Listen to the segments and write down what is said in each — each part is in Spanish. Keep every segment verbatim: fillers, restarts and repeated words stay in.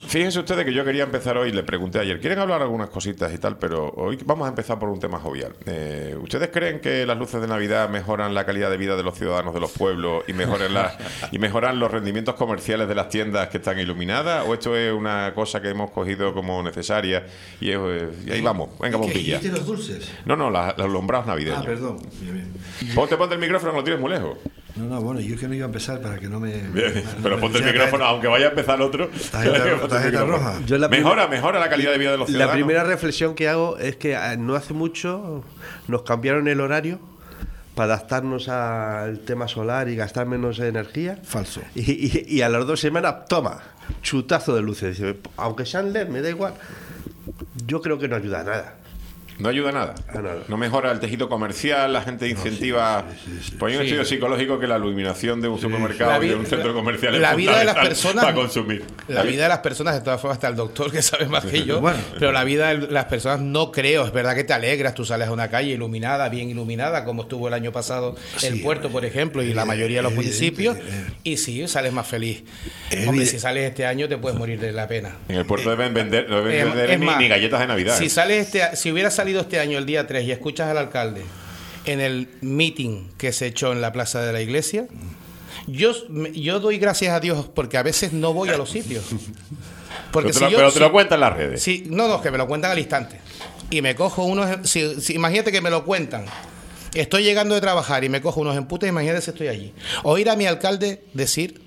Fíjense ustedes que yo quería empezar hoy, le pregunté ayer, quieren hablar algunas cositas y tal, pero hoy vamos a empezar por un tema jovial. Eh, ¿Ustedes creen que las luces de Navidad mejoran la calidad de vida de los ciudadanos de los pueblos y mejoran, la, y mejoran los rendimientos comerciales de las tiendas que están iluminadas? ¿O esto es una cosa que hemos cogido como necesaria y, es, y ahí vamos, venga bombilla? ¿Qué los dulces? No, no, la, los alumbrados navideños. Ah, perdón. Bien, bien. Ponte, ponte el micrófono, lo tienes muy lejos. No, no, bueno, yo es que no iba a empezar para que no me... Bien, no pero me ponte el decía, micrófono, tarjeta, aunque vaya a empezar otro. tarjeta, tarjeta roja. Yo la Mejora, prim- mejora la calidad de vida de los ciudadanos. La primera reflexión que hago es que no hace mucho nos cambiaron el horario para adaptarnos al tema solar y gastar menos energía. Falso. Y, y, y a las dos semanas, toma, chutazo de luces. Dice, aunque sean L E D, me da igual. Yo creo que no ayuda a nada. No ayuda a nada. A nada. No mejora el tejido comercial, la gente incentiva. No, sí, sí, sí, sí. Pues hay un Sí. estudio psicológico que la iluminación de un supermercado La y de vi- un centro comercial es la vida de las fundamental personas- para consumir. La vida de las personas, de todas formas, está el doctor que sabe más que yo, Bueno. pero la vida de las personas no creo. Es verdad que te alegras, tú sales a una calle iluminada, bien iluminada, como estuvo el año pasado el Sí, puerto, por ejemplo, y la mayoría de los evidente, municipios, eh. y sí, sales más feliz. Es Hombre, evidente. si sales este año te puedes morir de la pena. En el puerto deben vender, no deben Es- vender es ni, más, ni galletas de Navidad. Si ¿eh? sales este, si hubiera salido este año el día tres y escuchas al alcalde en el meeting que se echó en la plaza de la iglesia, yo, yo doy gracias a Dios porque a veces no voy a los sitios. Porque pero te, si lo, yo- pero te si- lo cuentan en las redes. si- no, no, que me lo cuentan al instante. Y me cojo unos... Si, si- imagínate que me lo cuentan. Estoy llegando de trabajar y me cojo unos emputes, imagínate si estoy allí. Oír a mi alcalde decir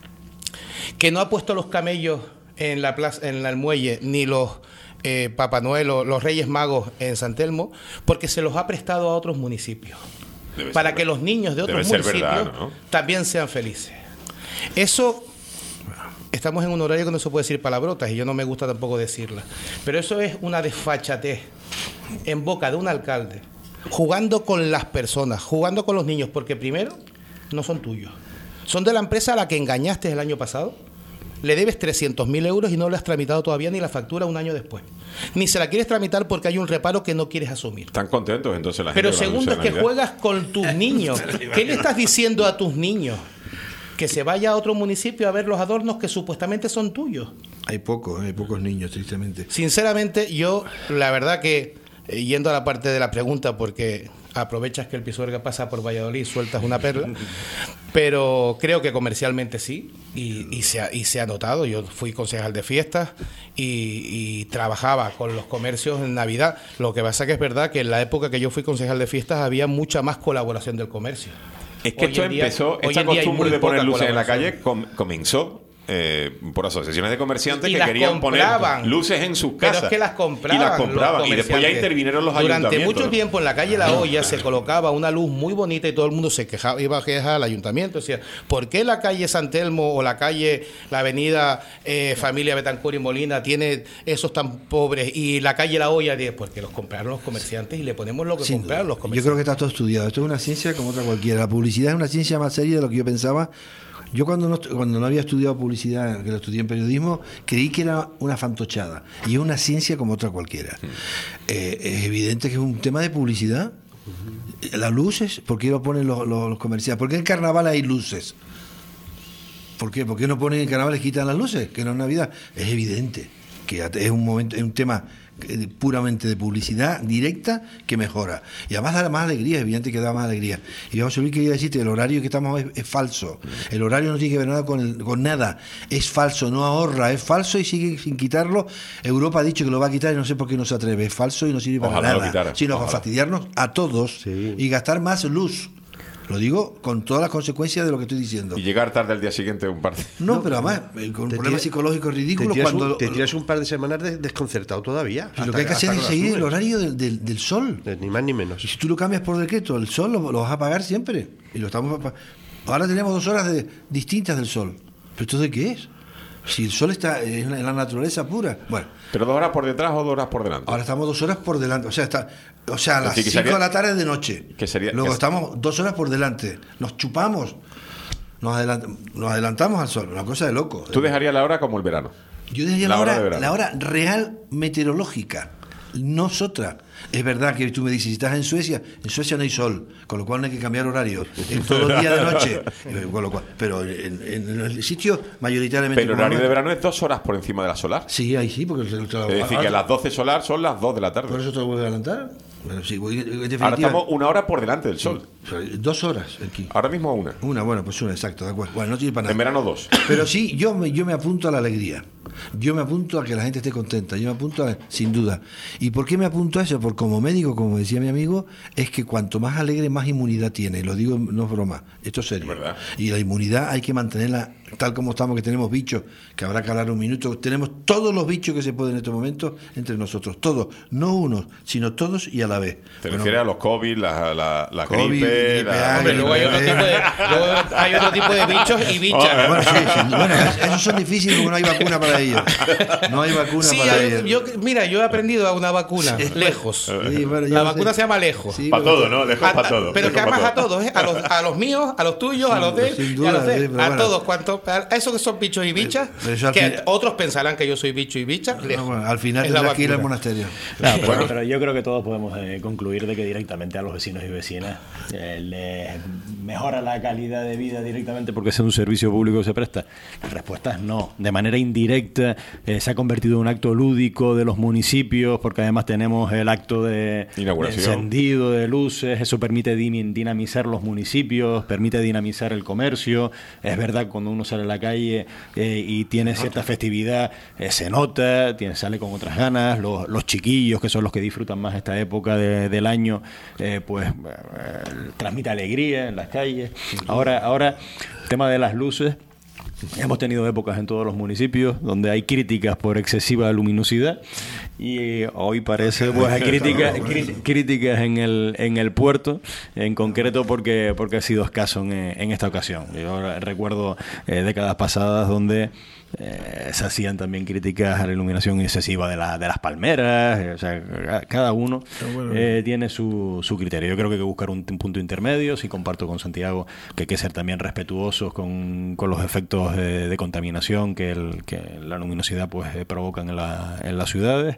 que no ha puesto los camellos en la plaza, en el muelle, ni los eh, Papá Noel o los Reyes Magos en San Telmo, porque se los ha prestado a otros municipios. Debe Para ser que verdad. los niños de otros Debe ser municipios verdad, ¿no? también sean felices. Eso... Estamos en un horario que no se puede decir palabrotas y yo no me gusta tampoco decirlas. Pero eso es una desfachatez en boca de un alcalde, jugando con las personas, jugando con los niños, porque primero no son tuyos. Son de la empresa a la que engañaste el año pasado. Le debes trescientos mil euros y no le has tramitado todavía ni la factura un año después. Ni se la quieres tramitar porque hay un reparo que no quieres asumir. Están contentos entonces la gente. Pero con la segundo es luz de que Navidad. juegas con tus niños. ¿Qué le estás diciendo a tus niños? Que se vaya a otro municipio a ver los adornos que supuestamente son tuyos. Hay pocos, hay pocos niños, tristemente. Sinceramente, yo, la verdad que, eh, yendo a la parte de la pregunta, porque aprovechas que el Pisuerga pasa por Valladolid y sueltas una perla, pero creo que comercialmente sí, y, y, se, ha, y se ha notado. Yo fui concejal de fiestas y, y trabajaba con los comercios en Navidad. Lo que pasa que es verdad que en la época que yo fui concejal de fiestas había mucha más colaboración del comercio. Es que Hoy esto en día- empezó, hoy esta en día hay costumbre muy de poner poca luces en la colaboración. calle com- comenzó eh, por asociaciones de comerciantes Y que las querían compraban. poner luces en sus Pero casas. es que las compraban. Y las compraban. los Y después ya comerciantes. intervinieron los Durante ayuntamientos. mucho tiempo en la calle La Hoya se colocaba una luz muy bonita y todo el mundo se quejaba, iba a quejar al ayuntamiento. Decía, ¿por qué la calle San Telmo o la calle, la avenida eh, Familia Betancur y Molina tiene esos tan pobres y la calle La Hoya? Dice, porque los compraron los comerciantes y le ponemos lo que Sin compraron duda. los Yo comerciantes. creo que está todo estudiado. Esto es una ciencia como otra cualquiera. La publicidad es una ciencia más seria de lo que yo pensaba. Yo cuando no, cuando no había estudiado publicidad, que lo estudié en periodismo, creí que era una fantochada. Y es una ciencia como otra cualquiera. Eh, es evidente que es un tema de publicidad. Las luces, ¿por qué lo ponen los, los, los comerciales? ¿Por qué en carnaval hay luces? ¿Por qué? ¿Por qué no ponen en carnaval y quitan las luces? Que no es Navidad. Es evidente que es un momento, es un tema puramente de publicidad directa que mejora. Y además da más alegría, es evidente que da más alegría. Y José Luis quería decirte, el horario que estamos es, es falso. El horario no tiene que ver nada con, el, con nada. Es falso, no ahorra, es falso y sigue sin quitarlo. Europa ha dicho que lo va a quitar y no sé por qué no se atreve. Es falso y no sirve para Ojalá lo nada. quitara. Sino Ojalá. para fastidiarnos a todos Sí. y gastar más luz. Lo digo con todas las consecuencias de lo que estoy diciendo. Y llegar tarde al día siguiente un par de... No, pero además, eh, con Te problemas tiras- psicológicos Te ridículos tiras, cuando... un, te tiras un par de semanas de- desconcertado todavía. Y lo que hay que hacer es seguir el horario del, del, del sol. Ni más ni menos. Y si tú lo cambias por decreto, el sol lo, lo vas a pagar siempre. Y lo estamos pa- ahora tenemos dos horas de, distintas del sol. ¿Pero esto de qué es? Si el sol está en la, en la naturaleza pura. Bueno, ¿Pero dos horas por detrás o dos horas por delante? ahora estamos dos horas por delante. O sea, está, o sea a Es las decir, que cinco sería- de la tarde de noche. que sería- Luego que- estamos dos horas por delante. Nos chupamos. Nos, adelant- nos adelantamos al sol. Una cosa de loco. Tú dejarías la hora como el verano. Yo diría La la, hora hora, de verano. la hora real meteorológica. nosotras. Es verdad que tú me dices, si estás en Suecia, en Suecia no hay sol, con lo cual no hay que cambiar horario, en todo el día de noche, con lo cual, pero en, en el sitio mayoritariamente... Pero el horario de verano es dos horas por encima de la solar. Sí, ahí sí, porque... El, el, es decir, que a las doce solar son las dos de la tarde. ¿Por eso te lo voy a adelantar? Bueno, sí, voy, en definitiva, ahora estamos una hora por delante del sol. Dos horas aquí. Ahora mismo una. Una, bueno, pues una, exacto, de acuerdo. Bueno, no tiene para nada. En verano dos. Pero sí, yo me, yo me apunto a la alegría. Yo me apunto a que la gente esté contenta. Yo me apunto a, sin duda. ¿Y por qué me apunto a eso? Porque como médico, como decía mi amigo, es que cuanto más alegre, más inmunidad tiene. Lo digo, no es broma. Esto es serio. ¿Verdad? Y la inmunidad hay que mantenerla tal como estamos, que tenemos bichos, que habrá que hablar un minuto. Tenemos todos los bichos que se pueden en estos momentos entre nosotros. Todos. No unos, sino todos y a la vez. Te Bueno, refieres a los COVID, la, la, la COVID, gripe... gripe la... A, Hombre, luego hay otro tipo de, luego hay otro tipo de bichos y bichas. Bueno, sí, sí. Bueno, esos son difíciles porque no hay vacuna para ellos. No hay vacuna Sí, para yo, ellos. yo- mira, yo he aprendido a una vacuna, lejos. Sí, bueno, yo La no vacuna sé. se llama lejos. Sí, Para pero- todo, ¿no? Lejos A- para todo. pero que lejos además pa' a todos, ¿eh? a, los, a los míos, a los tuyos, a los de él, sin y a duda, los de él, sí, pero a bueno. todos, cuanto, a esos que son bichos y bichas, pero eso al que fin- otros pensarán que yo soy bicho y bicha, No, lejos. bueno, al final Es la tendrás que ir al vacuna. monasterio. No, pero, pero yo creo que todos podemos eh, concluir de que directamente a los vecinos y vecinas eh, les mejora la calidad de vida directamente porque sea un servicio público que se presta. La respuesta es no. De manera indirecta eh, se ha convertido en un acto lúdico de los municipios porque además tenemos el acto de, de Inauguración. encendido de luces. Eso permite din- dinamizar los municipios, permite dinamizar el comercio. Es verdad que cuando uno sale a la calle eh, y tiene cierta festividad, eh, se nota, tiene, sale con otras ganas. Los, los chiquillos, que son los que disfrutan más esta época de- del año, eh, pues eh, transmite alegría en las calles. Ahora, ahora, tema de las luces. Hemos tenido épocas en todos los municipios donde hay críticas por excesiva luminosidad y hoy parece pues hay críticas crí- críticas en el en el puerto en concreto porque porque ha sido escaso en, en esta ocasión. Yo recuerdo eh, décadas pasadas donde eh, se hacían también críticas a la iluminación excesiva de, la, de las palmeras. eh, o sea, cada uno eh, tiene su, su criterio. Yo creo que hay que buscar un, un punto intermedio. Sí comparto con Santiago que hay que ser también respetuosos con, con los efectos de, de contaminación que, el, que la luminosidad pues eh, provocan en, la, en las ciudades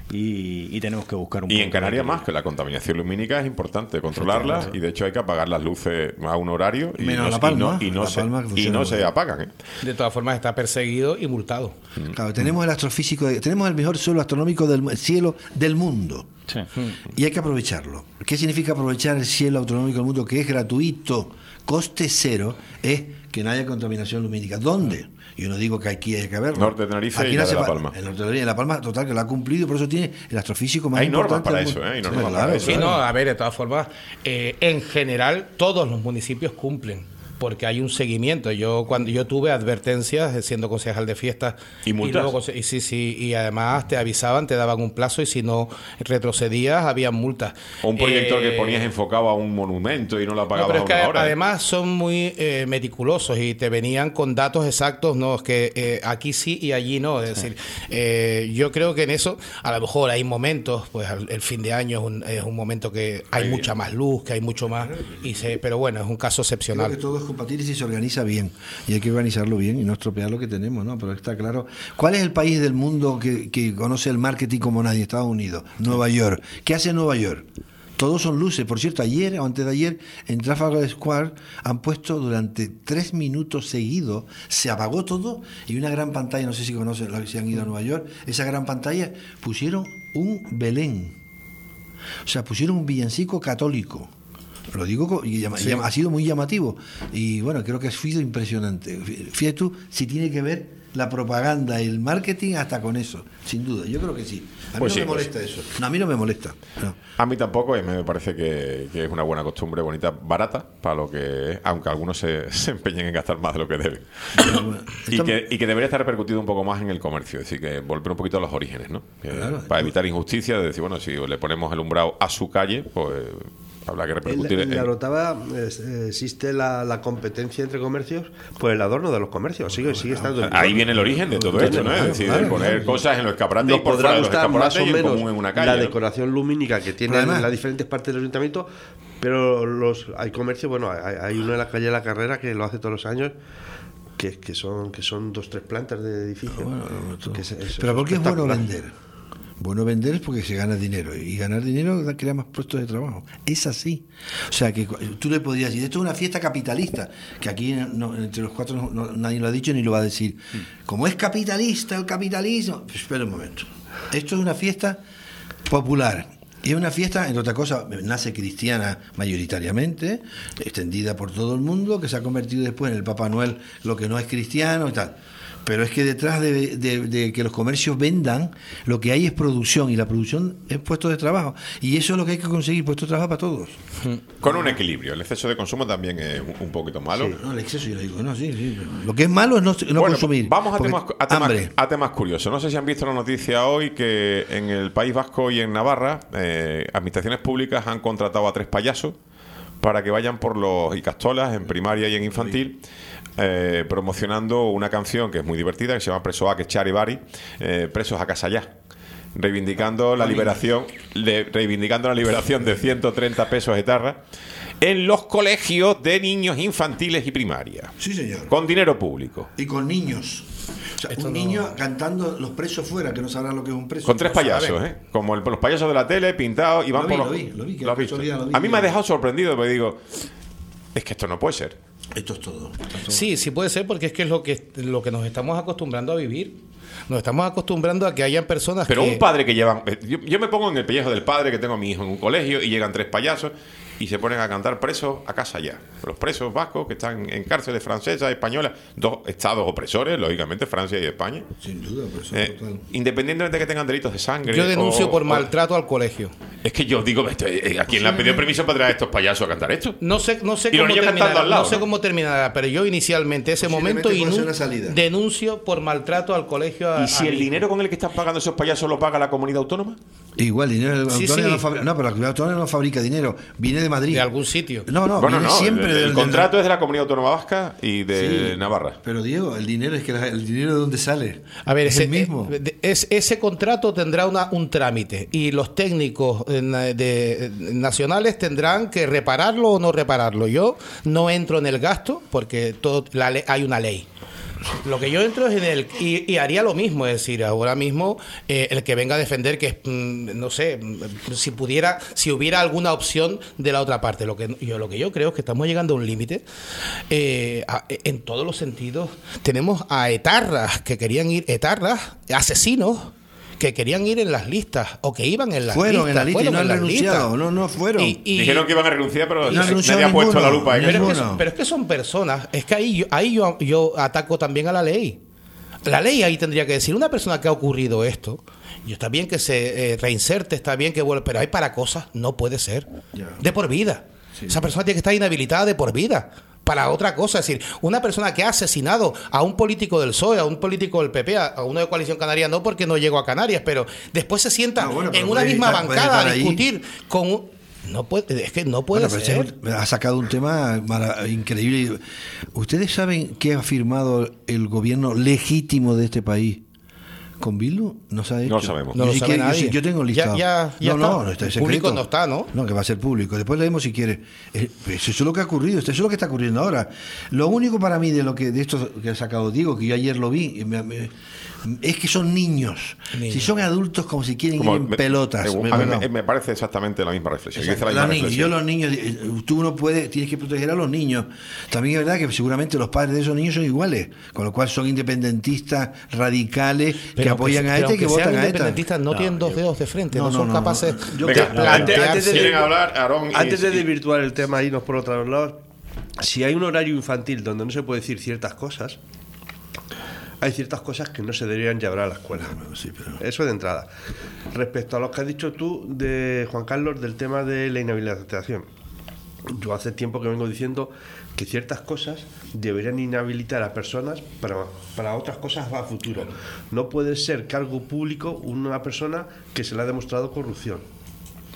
y, y tenemos que buscar un Y punto en Canarias de más, que la contaminación lumínica es importante controlarla y de hecho hay que apagar las luces a un horario y Menos no, La Palma, y no, y no La se, Palma que y funciona no muy se bien. apagan. ¿eh? De todas formas está perseguido y multado. Claro, tenemos el astrofísico, de- tenemos el mejor suelo astronómico del mu- cielo del mundo. Sí. Y hay que aprovecharlo. ¿Qué significa aprovechar el cielo astronómico del mundo? Que es gratuito, coste cero, es que no haya contaminación lumínica. ¿Dónde? Yo no digo que aquí hay que haberlo. Norte de Tenerife Aquí y no la de hace La fa- Palma. El norte de Tenerife y La Palma, total, que lo ha cumplido, por eso tiene el astrofísico más Hay normas importante para del eso, mundo. ¿eh? Hay Sí, normas claro, para eso. Sí, claro. no, a ver, de todas formas, eh, en general todos los municipios cumplen. Porque hay un seguimiento. Yo cuando yo tuve advertencias eh, siendo concejal de fiestas ¿Y multas? luego conse- y sí, sí, y además te avisaban, te daban un plazo y si no retrocedías había multas. O un proyector Eh, que ponías enfocado a un monumento y no lo no, apagabas pero a es que una hora. ¿eh? además son muy eh, meticulosos y te venían con datos exactos, no, es que eh, aquí sí y allí no. Es decir, eh, yo creo que en eso, a lo mejor hay momentos, pues al- el fin de año es un, es un momento que hay Ahí mucha viene. más luz, que hay mucho más, y se, pero bueno, es un caso Creo excepcional. que todo es compatible si se organiza bien. Y hay que organizarlo bien y no estropear lo que tenemos, ¿no? Pero está claro. ¿Cuál es el país del mundo que, que conoce el marketing como nadie? Estados Unidos, Nueva York. ¿Qué hace Nueva York? Todos son luces. Por cierto, ayer o antes de ayer, en Trafalgar Square han puesto durante tres minutos seguidos, se apagó todo y una gran pantalla, no sé si conocen, si han ido a Nueva York, esa gran pantalla pusieron un Belén. O sea, pusieron un villancico católico. Lo digo, co- y llama- Sí. llama- ha sido muy llamativo. Y bueno, creo que ha sido impresionante. Fí- Fíjate tú si tiene que ver la propaganda y el marketing hasta con eso, sin duda. Yo creo que sí. A mí Pues no sí, me pues molesta eso. No, a mí no me molesta. No. A mí tampoco, y me parece que, que es una buena costumbre, bonita, barata, para lo que es, aunque algunos se, se empeñen en gastar más de lo que deben. Y Estamos- que, y que debería estar repercutido un poco más en el comercio, es decir, que volver un poquito a los orígenes, ¿no? Que, Claro. para evitar injusticias, de decir, bueno, si le ponemos el umbral a su calle, pues habrá que En, repercutir en en... la Orotava es- eh, existe la, la competencia entre comercios por el adorno de los comercios. Sigue, sigue estando. en Ahí vigor. viene el origen de todo esto, ¿no? Es Claro, decir, claro, de poner claro. cosas en los escaparates Nos y por fuera podrá de los gustar más escaparates o y en menos común en una calle. la ¿no? decoración lumínica que tiene Además- las diferentes partes del ayuntamiento, pero los hay comercios, bueno, hay, hay uno en la calle de la Carrera que lo hace todos los años, que, que son que son dos tres plantas de edificio. Bueno, todo. Que es- es- Pero es ¿por qué es bueno espectacular. vender? Bueno, vender es porque se gana dinero y ganar dinero crea más puestos de trabajo. Es así. O sea, que tú le podrías decir, esto es una fiesta capitalista, que aquí no, entre los cuatro no, no, nadie lo ha dicho ni lo va a decir. Como es capitalista el capitalismo, pues espera un momento. Esto es una fiesta popular. Y es una fiesta, entre otras cosas, nace cristiana mayoritariamente, extendida por todo el mundo, que se ha convertido después en el Papá Noel, lo que no es cristiano y tal. Pero es que detrás de, de, de que los comercios vendan, lo que hay es producción, y la producción es puestos de trabajo. Y eso es lo que hay que conseguir, puestos de trabajo para todos. Con un equilibrio. El exceso de consumo también es un, un poquito malo. Sí, no, el exceso yo le digo, no, sí, sí. Lo que es malo es no, no bueno, consumir. Vamos a temas, a, temas, hambre. a temas curiosos. No sé si han visto la noticia hoy que en el País Vasco y en Navarra, eh, administraciones públicas han contratado a tres payasos para que vayan por los Icastolas en primaria y en infantil. Eh, promocionando una canción que es muy divertida, que se llama Preso a que Chari Bari, eh, Presos a Casa Ya, reivindicando la liberación de, reivindicando la liberación de ciento treinta pesos etarras en los colegios de niños infantiles y primaria. Sí, señor. Con dinero público. Y con niños. O sea, Esto un no... niño cantando los presos fuera, que no sabrán lo que es un preso. Con tres No payasos, saben. ¿eh? Como el, los payasos de la tele, pintados, y van Lo vi, por los... lo vi, lo vi, que ¿Lo has la visto? casualidad lo vi. A mí me ha dejado sorprendido, porque digo, es que esto no puede ser. Esto es todo. Esto es todo. Sí, sí puede ser, porque es que es lo que lo que nos estamos acostumbrando a vivir. Nos estamos acostumbrando a que hayan personas Pero que... un padre que llevan... Yo, yo me pongo en el pellejo del padre que tengo a mi hijo en un colegio y llegan tres payasos y se ponen a cantar Presos a Casa Ya. Los presos vascos que están en cárceles francesas, españolas, dos estados opresores, lógicamente, Francia y España. Sin duda, pero eso Eh, es total. independientemente de que tengan delitos de sangre. Yo denuncio o- por o- maltrato al colegio. Es que yo digo, esto, eh, ¿a quién le han pedido permiso para traer a estos payasos a cantar esto? No sé, no sé Y los cómo niños cantando terminará, al lado, no sé ¿no? cómo terminará, pero yo inicialmente ese momento Posiblemente puede ser inu- una salida. denuncio por maltrato al colegio. A, ¿Y si a el mi- dinero con el que están pagando esos payasos lo paga la comunidad autónoma? Igual, dinero del Sí, autónomo sí. no fabrica. No, pero la comunidad autónoma no fabrica dinero. Viene de Madrid. de algún sitio. No, no, bueno, viene no, siempre el, el del- del- contrato es de la comunidad autónoma vasca y de Sí, Navarra. Pero Diego, el dinero es que la- el dinero de dónde sale. A ver, es ese, el mismo. eh, de- es, ese contrato tendrá una, un trámite y los técnicos eh, na- de, nacionales tendrán que repararlo o no repararlo. Yo no entro en el gasto porque todo la le- hay una ley. Lo que yo entro es en el... Y, y haría lo mismo, es decir, ahora mismo eh, el que venga a defender que, mm, no sé, mm, si pudiera, si hubiera alguna opción de la otra parte. Lo que yo, lo que yo creo es que estamos llegando a un límite eh, a- en todos los sentidos. Tenemos a etarras que querían ir, etarras, asesinos que querían ir en las listas o que iban en las Fueron listas. en la lista y fueron no han en las renunciado. listas. No, no fueron. Y- y- Dijeron que iban a renunciar, pero No nadie han renunciado ha puesto la ninguno. lupa en pero, eso. es que, Ninguno. pero es que son personas, es que ahí yo, ahí yo, yo ataco también a la ley. La ley ahí tendría que decir, una persona que ha ocurrido esto, y está bien que se eh, reinserte, está bien que vuelva, pero hay para cosas, no puede ser. Ya. De por vida. Sí. Esa persona tiene que estar inhabilitada de por vida. Para otra cosa, es decir, una persona que ha asesinado a un político del P S O E, a un político del P P, a uno de Coalición Canaria, no porque no llegó a Canarias, pero después se sienta Ah, bueno, pero en una puede misma estar- puede bancada estar a ahí. discutir con un... No puede, es que no puede Bueno, pero ser. ese ha sacado un tema mara- increíble. ¿Ustedes saben qué ha firmado el gobierno legítimo de este país con Bildu? No se ha hecho. No lo sabemos. No lo Yo, si sabe quiere- yo, nadie. si- yo tengo el listado. Ya- ya- ya no, no, está. no está en El público secreto. no está, ¿no? No, que va a ser público. Después leemos si quiere. Eh, pues eso es lo que ha ocurrido. Eso es lo que está ocurriendo ahora. Lo único para mí de lo que de esto que ha sacado Diego, que yo ayer lo vi, y me- me- es que son niños. Niños. Si son adultos, como si quieren Como ir en me- pelotas. me- Me- a mí no. me, me parece exactamente la misma reflexión. Yo hice la Los misma niños, reflexión. yo los niños, eh, tú no puedes, tienes que proteger a los niños. También es verdad que seguramente los padres de esos niños son iguales, con lo cual son independentistas radicales que Pero apoyan aunque- a pero este y que aunque sean votan a esta. independentistas, no, tienen dos dedos de frente, no, No, no, son no, capaces no. Yo- de Venga, plantearse. antes de- ¿Quieren hablar, Aarón? y- Antes de y- desvirtuar el tema e irnos por otros lados, si hay un horario infantil donde no se puede decir ciertas cosas, hay ciertas cosas que no se deberían llevar a la escuela. Sí, pero- Eso de entrada. Respecto a lo que has dicho tú, de Juan Carlos, del tema de la inhabilitación. Yo hace tiempo que vengo diciendo que ciertas cosas deberían inhabilitar a personas para, para otras cosas a futuro. No puede ser cargo público una persona que se le ha demostrado corrupción.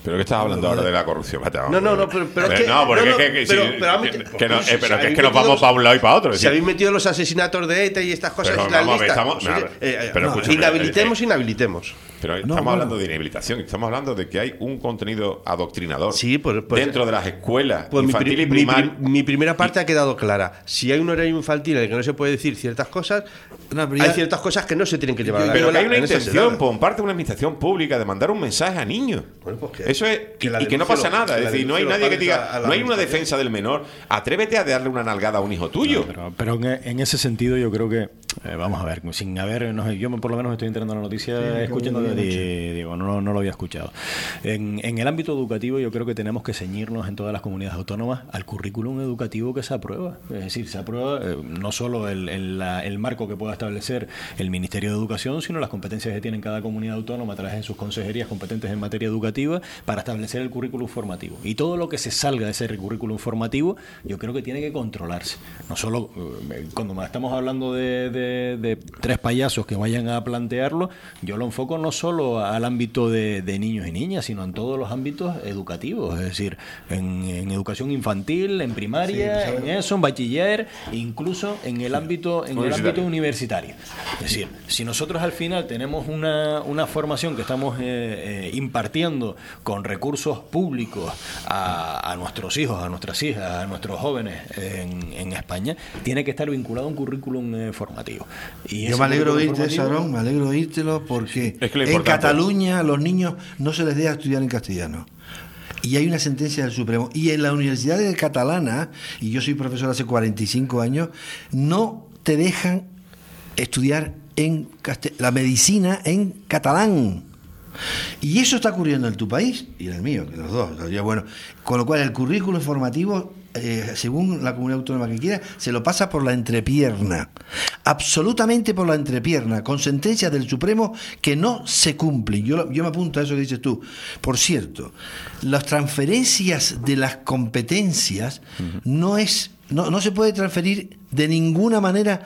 Pero que estás hablando ahora de la corrupción. Vete, vamos. No, no, no, pero, pero es que... No, porque no, es que, que, pero, sí, pero, que, pero, que no, pues, eh, pero si que es que habéis nos vamos metido para un lado y para otro. Es Si decir, habéis metido los asesinatos de ETA y estas cosas Pero en la vamos a ver, lista, estamos- oye, nada, eh, eh, pero no, escúchame, inhabilitemos, eh, eh, inhabilitemos. Pero No, estamos bueno. hablando de inhabilitación, estamos hablando de que hay un contenido adoctrinador Sí, pues- pues- dentro de las escuelas Pues mi, infantil pri- y mi primaria. pri- mi primera parte ha quedado clara. Si hay un horario infantil en el que no se puede decir ciertas cosas, No, pero hay ya- ciertas cosas que no se tienen que llevar a la Pero que escuela hay una en esas intención edades. por parte de una administración pública de mandar un mensaje a niños. Bueno, pues que- Eso es. que la y que no denuncie pasa lo- nada. que Es la decir, no hay denuncie nadie los que padres diga. a- a la No hay una administración. defensa del menor. Atrévete a darle una nalgada a un hijo tuyo. Pero, pero en, en ese sentido yo creo que, eh, vamos a ver, sin haber, no sé, yo por lo menos estoy entrando en la noticia escuchando, de, de- digo, no, no lo había escuchado. En, en el ámbito educativo yo creo que tenemos que ceñirnos en todas las comunidades autónomas al currículum educativo que se aprueba. Es decir, se aprueba eh, no solo el, el, la- el marco que pueda establecer el Ministerio de Educación, sino las competencias que tiene cada comunidad autónoma a través de sus consejerías competentes en materia educativa para establecer el currículum formativo. Y todo lo que se salga de ese currículum formativo yo creo que tiene que controlarse. No solo eh, cuando estamos hablando de, de- de tres payasos que vayan a plantearlo, yo lo enfoco no solo al ámbito de, de niños y niñas, sino en todos los ámbitos educativos, es decir, en, en educación infantil, en primaria, en eso, en bachiller, incluso en el ámbito, en el Universitario. ámbito universitario. Es decir, si nosotros al final tenemos una, una formación que estamos eh, eh, impartiendo con recursos públicos a, a nuestros hijos, a nuestras hijas, a nuestros jóvenes en, en España, tiene que estar vinculado a un currículum eh, formativo. Y Yo ese me alegro de currículum oírte, formativo- Sarón, me alegro de oírtelo porque Es que lo en importante- Cataluña a los niños no se les deja estudiar en castellano. Y hay una sentencia del Supremo. Y en la Universidad Catalana, y yo soy profesor hace cuarenta y cinco años, no te dejan estudiar en castell- la medicina en catalán. Y eso está ocurriendo en tu país y en el mío, que los dos. Ya, bueno, con lo cual el currículo formativo, eh, según la comunidad autónoma que quiera, se lo pasa por la entrepierna. Absolutamente por la entrepierna, con sentencias del Supremo que no se cumplen. Yo, lo- yo me apunto a eso que dices tú. Por cierto, las transferencias de las competencias no es, no, no se puede transferir de ninguna manera.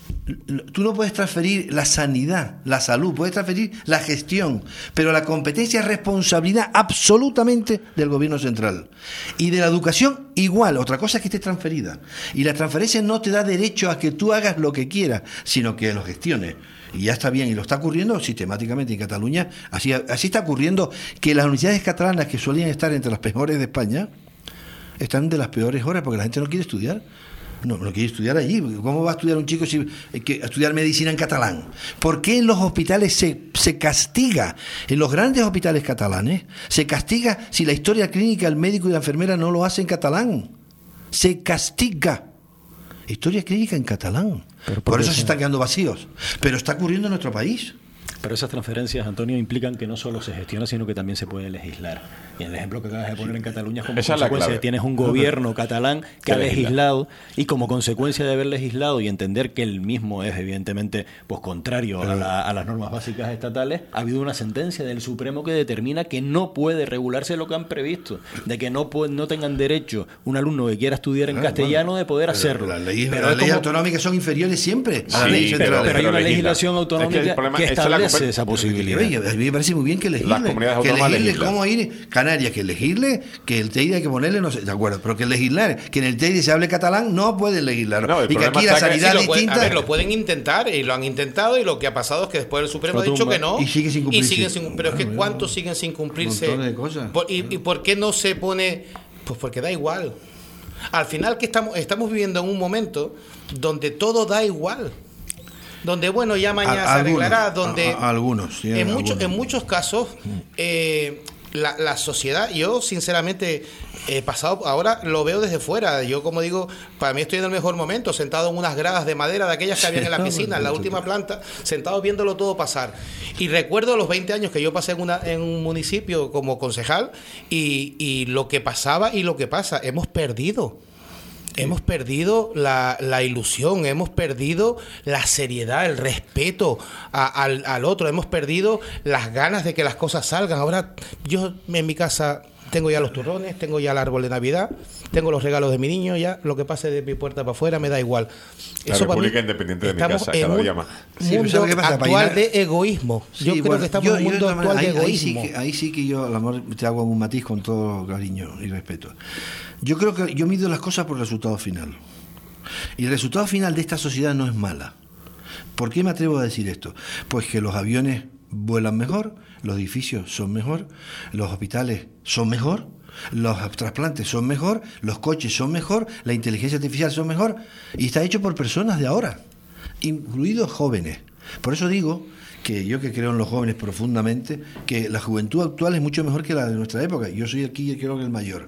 Tú no puedes transferir la sanidad, la salud, puedes transferir la gestión, pero la competencia es responsabilidad absolutamente del gobierno central. Y de la educación igual, otra cosa es que esté transferida. Y la transferencia no te da derecho a que tú hagas lo que quieras, sino que lo gestiones. Y ya está bien, y lo está ocurriendo sistemáticamente en Cataluña. Así, así está ocurriendo que las universidades catalanas, que solían estar entre las mejores de España, están de las peores horas porque la gente no quiere estudiar. No, no quiere estudiar allí. ¿Cómo va a estudiar un chico si hay que estudiar medicina en catalán? ¿Por qué en los hospitales se, se castiga? En los grandes hospitales catalanes se castiga si la historia clínica, el médico y la enfermera no lo hacen en catalán. Se castiga. Historia clínica en catalán. Pero por, por eso eso- se están quedando vacíos. Pero está ocurriendo en nuestro país. Pero esas transferencias, Antonio, implican que no solo se gestiona, sino que también se puede legislar. Y el ejemplo que acabas de poner en Cataluña, como Esa es la consecuencia clave. tienes un gobierno catalán que Que ha legisla. legislado, y como consecuencia de haber legislado y entender que el mismo es evidentemente pues contrario a, la- a las normas básicas estatales, ha habido una sentencia del Supremo que determina que no puede regularse lo que han previsto, de que no puede- no tengan derecho un alumno que quiera estudiar en Ah, castellano bueno. de poder Pero hacerlo. Las leyes, Pero las es leyes como- autonómicas son inferiores siempre a las Sí, leyes pero- centrales. pero hay una legisla. legislación Es que el autonómica problema- que esa es la establece compe- esa posibilidad. Oye, a mí me parece muy bien que legisle. Las comunidades que autónomas legisle legislan. cómo ir Canarias, que legisle, que el Teide hay que ponerle, no sé, de acuerdo, pero que legislar, que en el Teide se hable catalán, no pueden legislar. No, el y que problema aquí la está que- sanidad Sí, lo pueden- distinta. a ver, lo pueden intentar y lo han intentado, y lo que ha pasado es que después el Supremo Lo ha dicho tumba. que no. Y sigue sin cumplirse. siguen sin- pero es que Bueno, ¿cuántos siguen sin cumplirse? montón de cosas. Por- y, ¿Y por qué no se pone? Pues porque da igual. Al final que estamos, estamos viviendo en un momento donde todo da igual. Donde, bueno, ya mañana A- se algunos, arreglará, donde a- a- algunos, sí, en, muchos algunos. en muchos casos eh, la, la sociedad, yo sinceramente he pasado, ahora lo veo desde fuera, yo como digo, para mí estoy en el mejor momento, sentado en unas gradas de madera de aquellas que había en la piscina, en la última planta, sentado viéndolo todo pasar. Y recuerdo los veinte años que yo pasé en, una, en un municipio como concejal, y, y lo que pasaba y lo que pasa, hemos perdido. Hemos perdido la, la ilusión, hemos perdido la seriedad, el respeto a- al, al otro, hemos perdido las ganas de que las cosas salgan. Ahora, yo en mi casa tengo ya los turrones, tengo ya el árbol de Navidad, tengo los regalos de mi niño, ya lo que pase de mi puerta para afuera me da igual. La Eso República para mí, Independiente de mi estamos casa, en cada un día más. Sí, pero mundo ¿sabes qué pasa? actual Para ir a- de egoísmo. Sí, Yo creo bueno, que estamos yo- en un yo mundo de todas actual de maneras, ahí- ahí sí egoísmo. que- Ahí sí que yo, al amor, te hago un matiz con todo cariño y respeto. Yo creo que yo mido las cosas por el resultado final. Y el resultado final de esta sociedad no es mala. ¿Por qué me atrevo a decir esto? Pues que los aviones vuelan mejor, los edificios son mejor, los hospitales son mejor, los trasplantes son mejor, los coches son mejor, la inteligencia artificial son mejor, y está hecho por personas de ahora, incluidos jóvenes. Por eso digo que yo que creo en los jóvenes profundamente, que la juventud actual es mucho mejor que la de nuestra época. Yo soy aquí, creo que el mayor.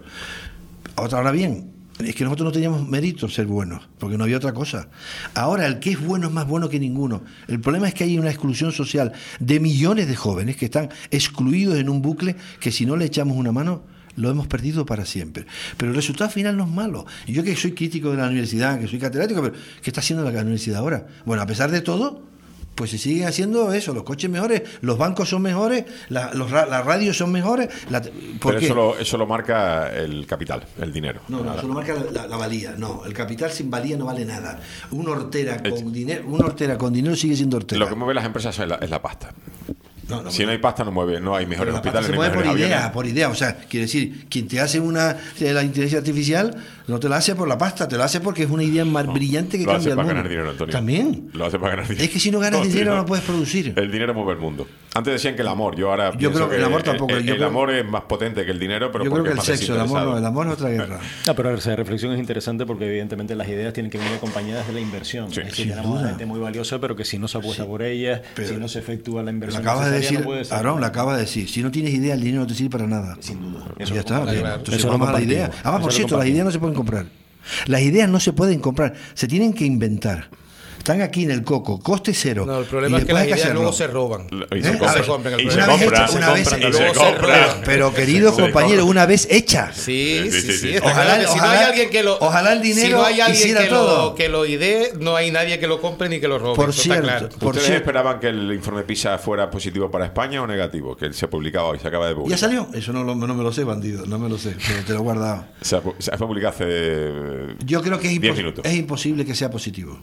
Ahora bien, es que nosotros no teníamos mérito ser buenos, porque no había otra cosa. Ahora, el que es bueno es más bueno que ninguno. El problema es que hay una exclusión social de millones de jóvenes que están excluidos en un bucle que si no le echamos una mano, lo hemos perdido para siempre. Pero el resultado final no es malo. Y yo que soy crítico de la universidad, que soy catedrático, pero ¿qué está haciendo la universidad ahora? Bueno, a pesar de todo, pues se siguen haciendo eso, los coches mejores, los bancos son mejores, la, los, ra- las radios son mejores. La, ¿por Pero qué? eso lo, eso lo marca el capital, el dinero. No, no, eso no marca la, la- la valía. No, el capital sin valía no vale nada. Una hortera Es- con dinero, una hortera con dinero sigue siendo hortera. Lo que mueve las empresas es la, es la pasta. No, no, Si no hay pasta, no mueve, no hay mejores Pero la pasta hospitales se ni mueve mejores por idea, aviones. por idea. O sea, quiere decir, quien te hace una de la inteligencia artificial no te la hace por la pasta, te la hace porque es una idea más brillante que Lo cambia hace el para mundo. ganar dinero, Antonio. También. Lo hace para ganar dinero. Es que si no ganas dinero tío, no puedes producir. El dinero mueve el mundo. Antes decían que el amor, yo ahora Yo pienso creo que el amor tampoco, El, yo el creo- amor es más potente que el dinero, pero Yo porque creo que es el más sexo, el amor no, desinteresado. el amor es otra guerra. No, pero esa reflexión es interesante porque evidentemente las ideas tienen que venir acompañadas de la inversión. Sí, es decir, sin tenemos duda. gente muy valiosa, pero que si no se apuesta por ellas, pero- si no se efectúa la Lo inversión acabas de necesaria, decir, no puede ser. Aaron, lo acabas de decir. Si no tienes idea, el dinero no te sirve para nada. Sin duda. Ya Eso lo está. compartimos. bien. Entonces Eso lo vamos a la compartimos. idea. Ah, Eso por lo cierto, las compartimos. ideas no se pueden comprar. Las ideas no se pueden comprar, se tienen que inventar. Están aquí en el coco, coste cero. No, el Y problema es que después las hay que ideas hacerlo. luego se roban. Y se ¿Eh? compra. Se compran el Y producto. se Una vez compra. hecha, una vez y hecha. se Luego se compra. roban. Pero querido Se compañero, compra. una vez hecha. Sí, Sí, sí, sí, sí. sí. está Ojalá- claro que si no ojalá- hay alguien que lo, ojalá el dinero si no hay alguien hiciera que todo. lo, que lo idee, no hay nadie que lo compre ni que lo robe. Por Eso cierto, está claro. por ¿Ustedes cierto. esperaban que el informe PISA fuera positivo para España o negativo? Que se publicaba hoy, se acaba de ¿Ya publicar. salió? Eso no, lo- no me lo sé, bandido, no me lo sé, pero te lo he guardado. Se ha, pu- se ha publicado hace eh, Yo creo que es, diez impos- minutos. es imposible que sea positivo.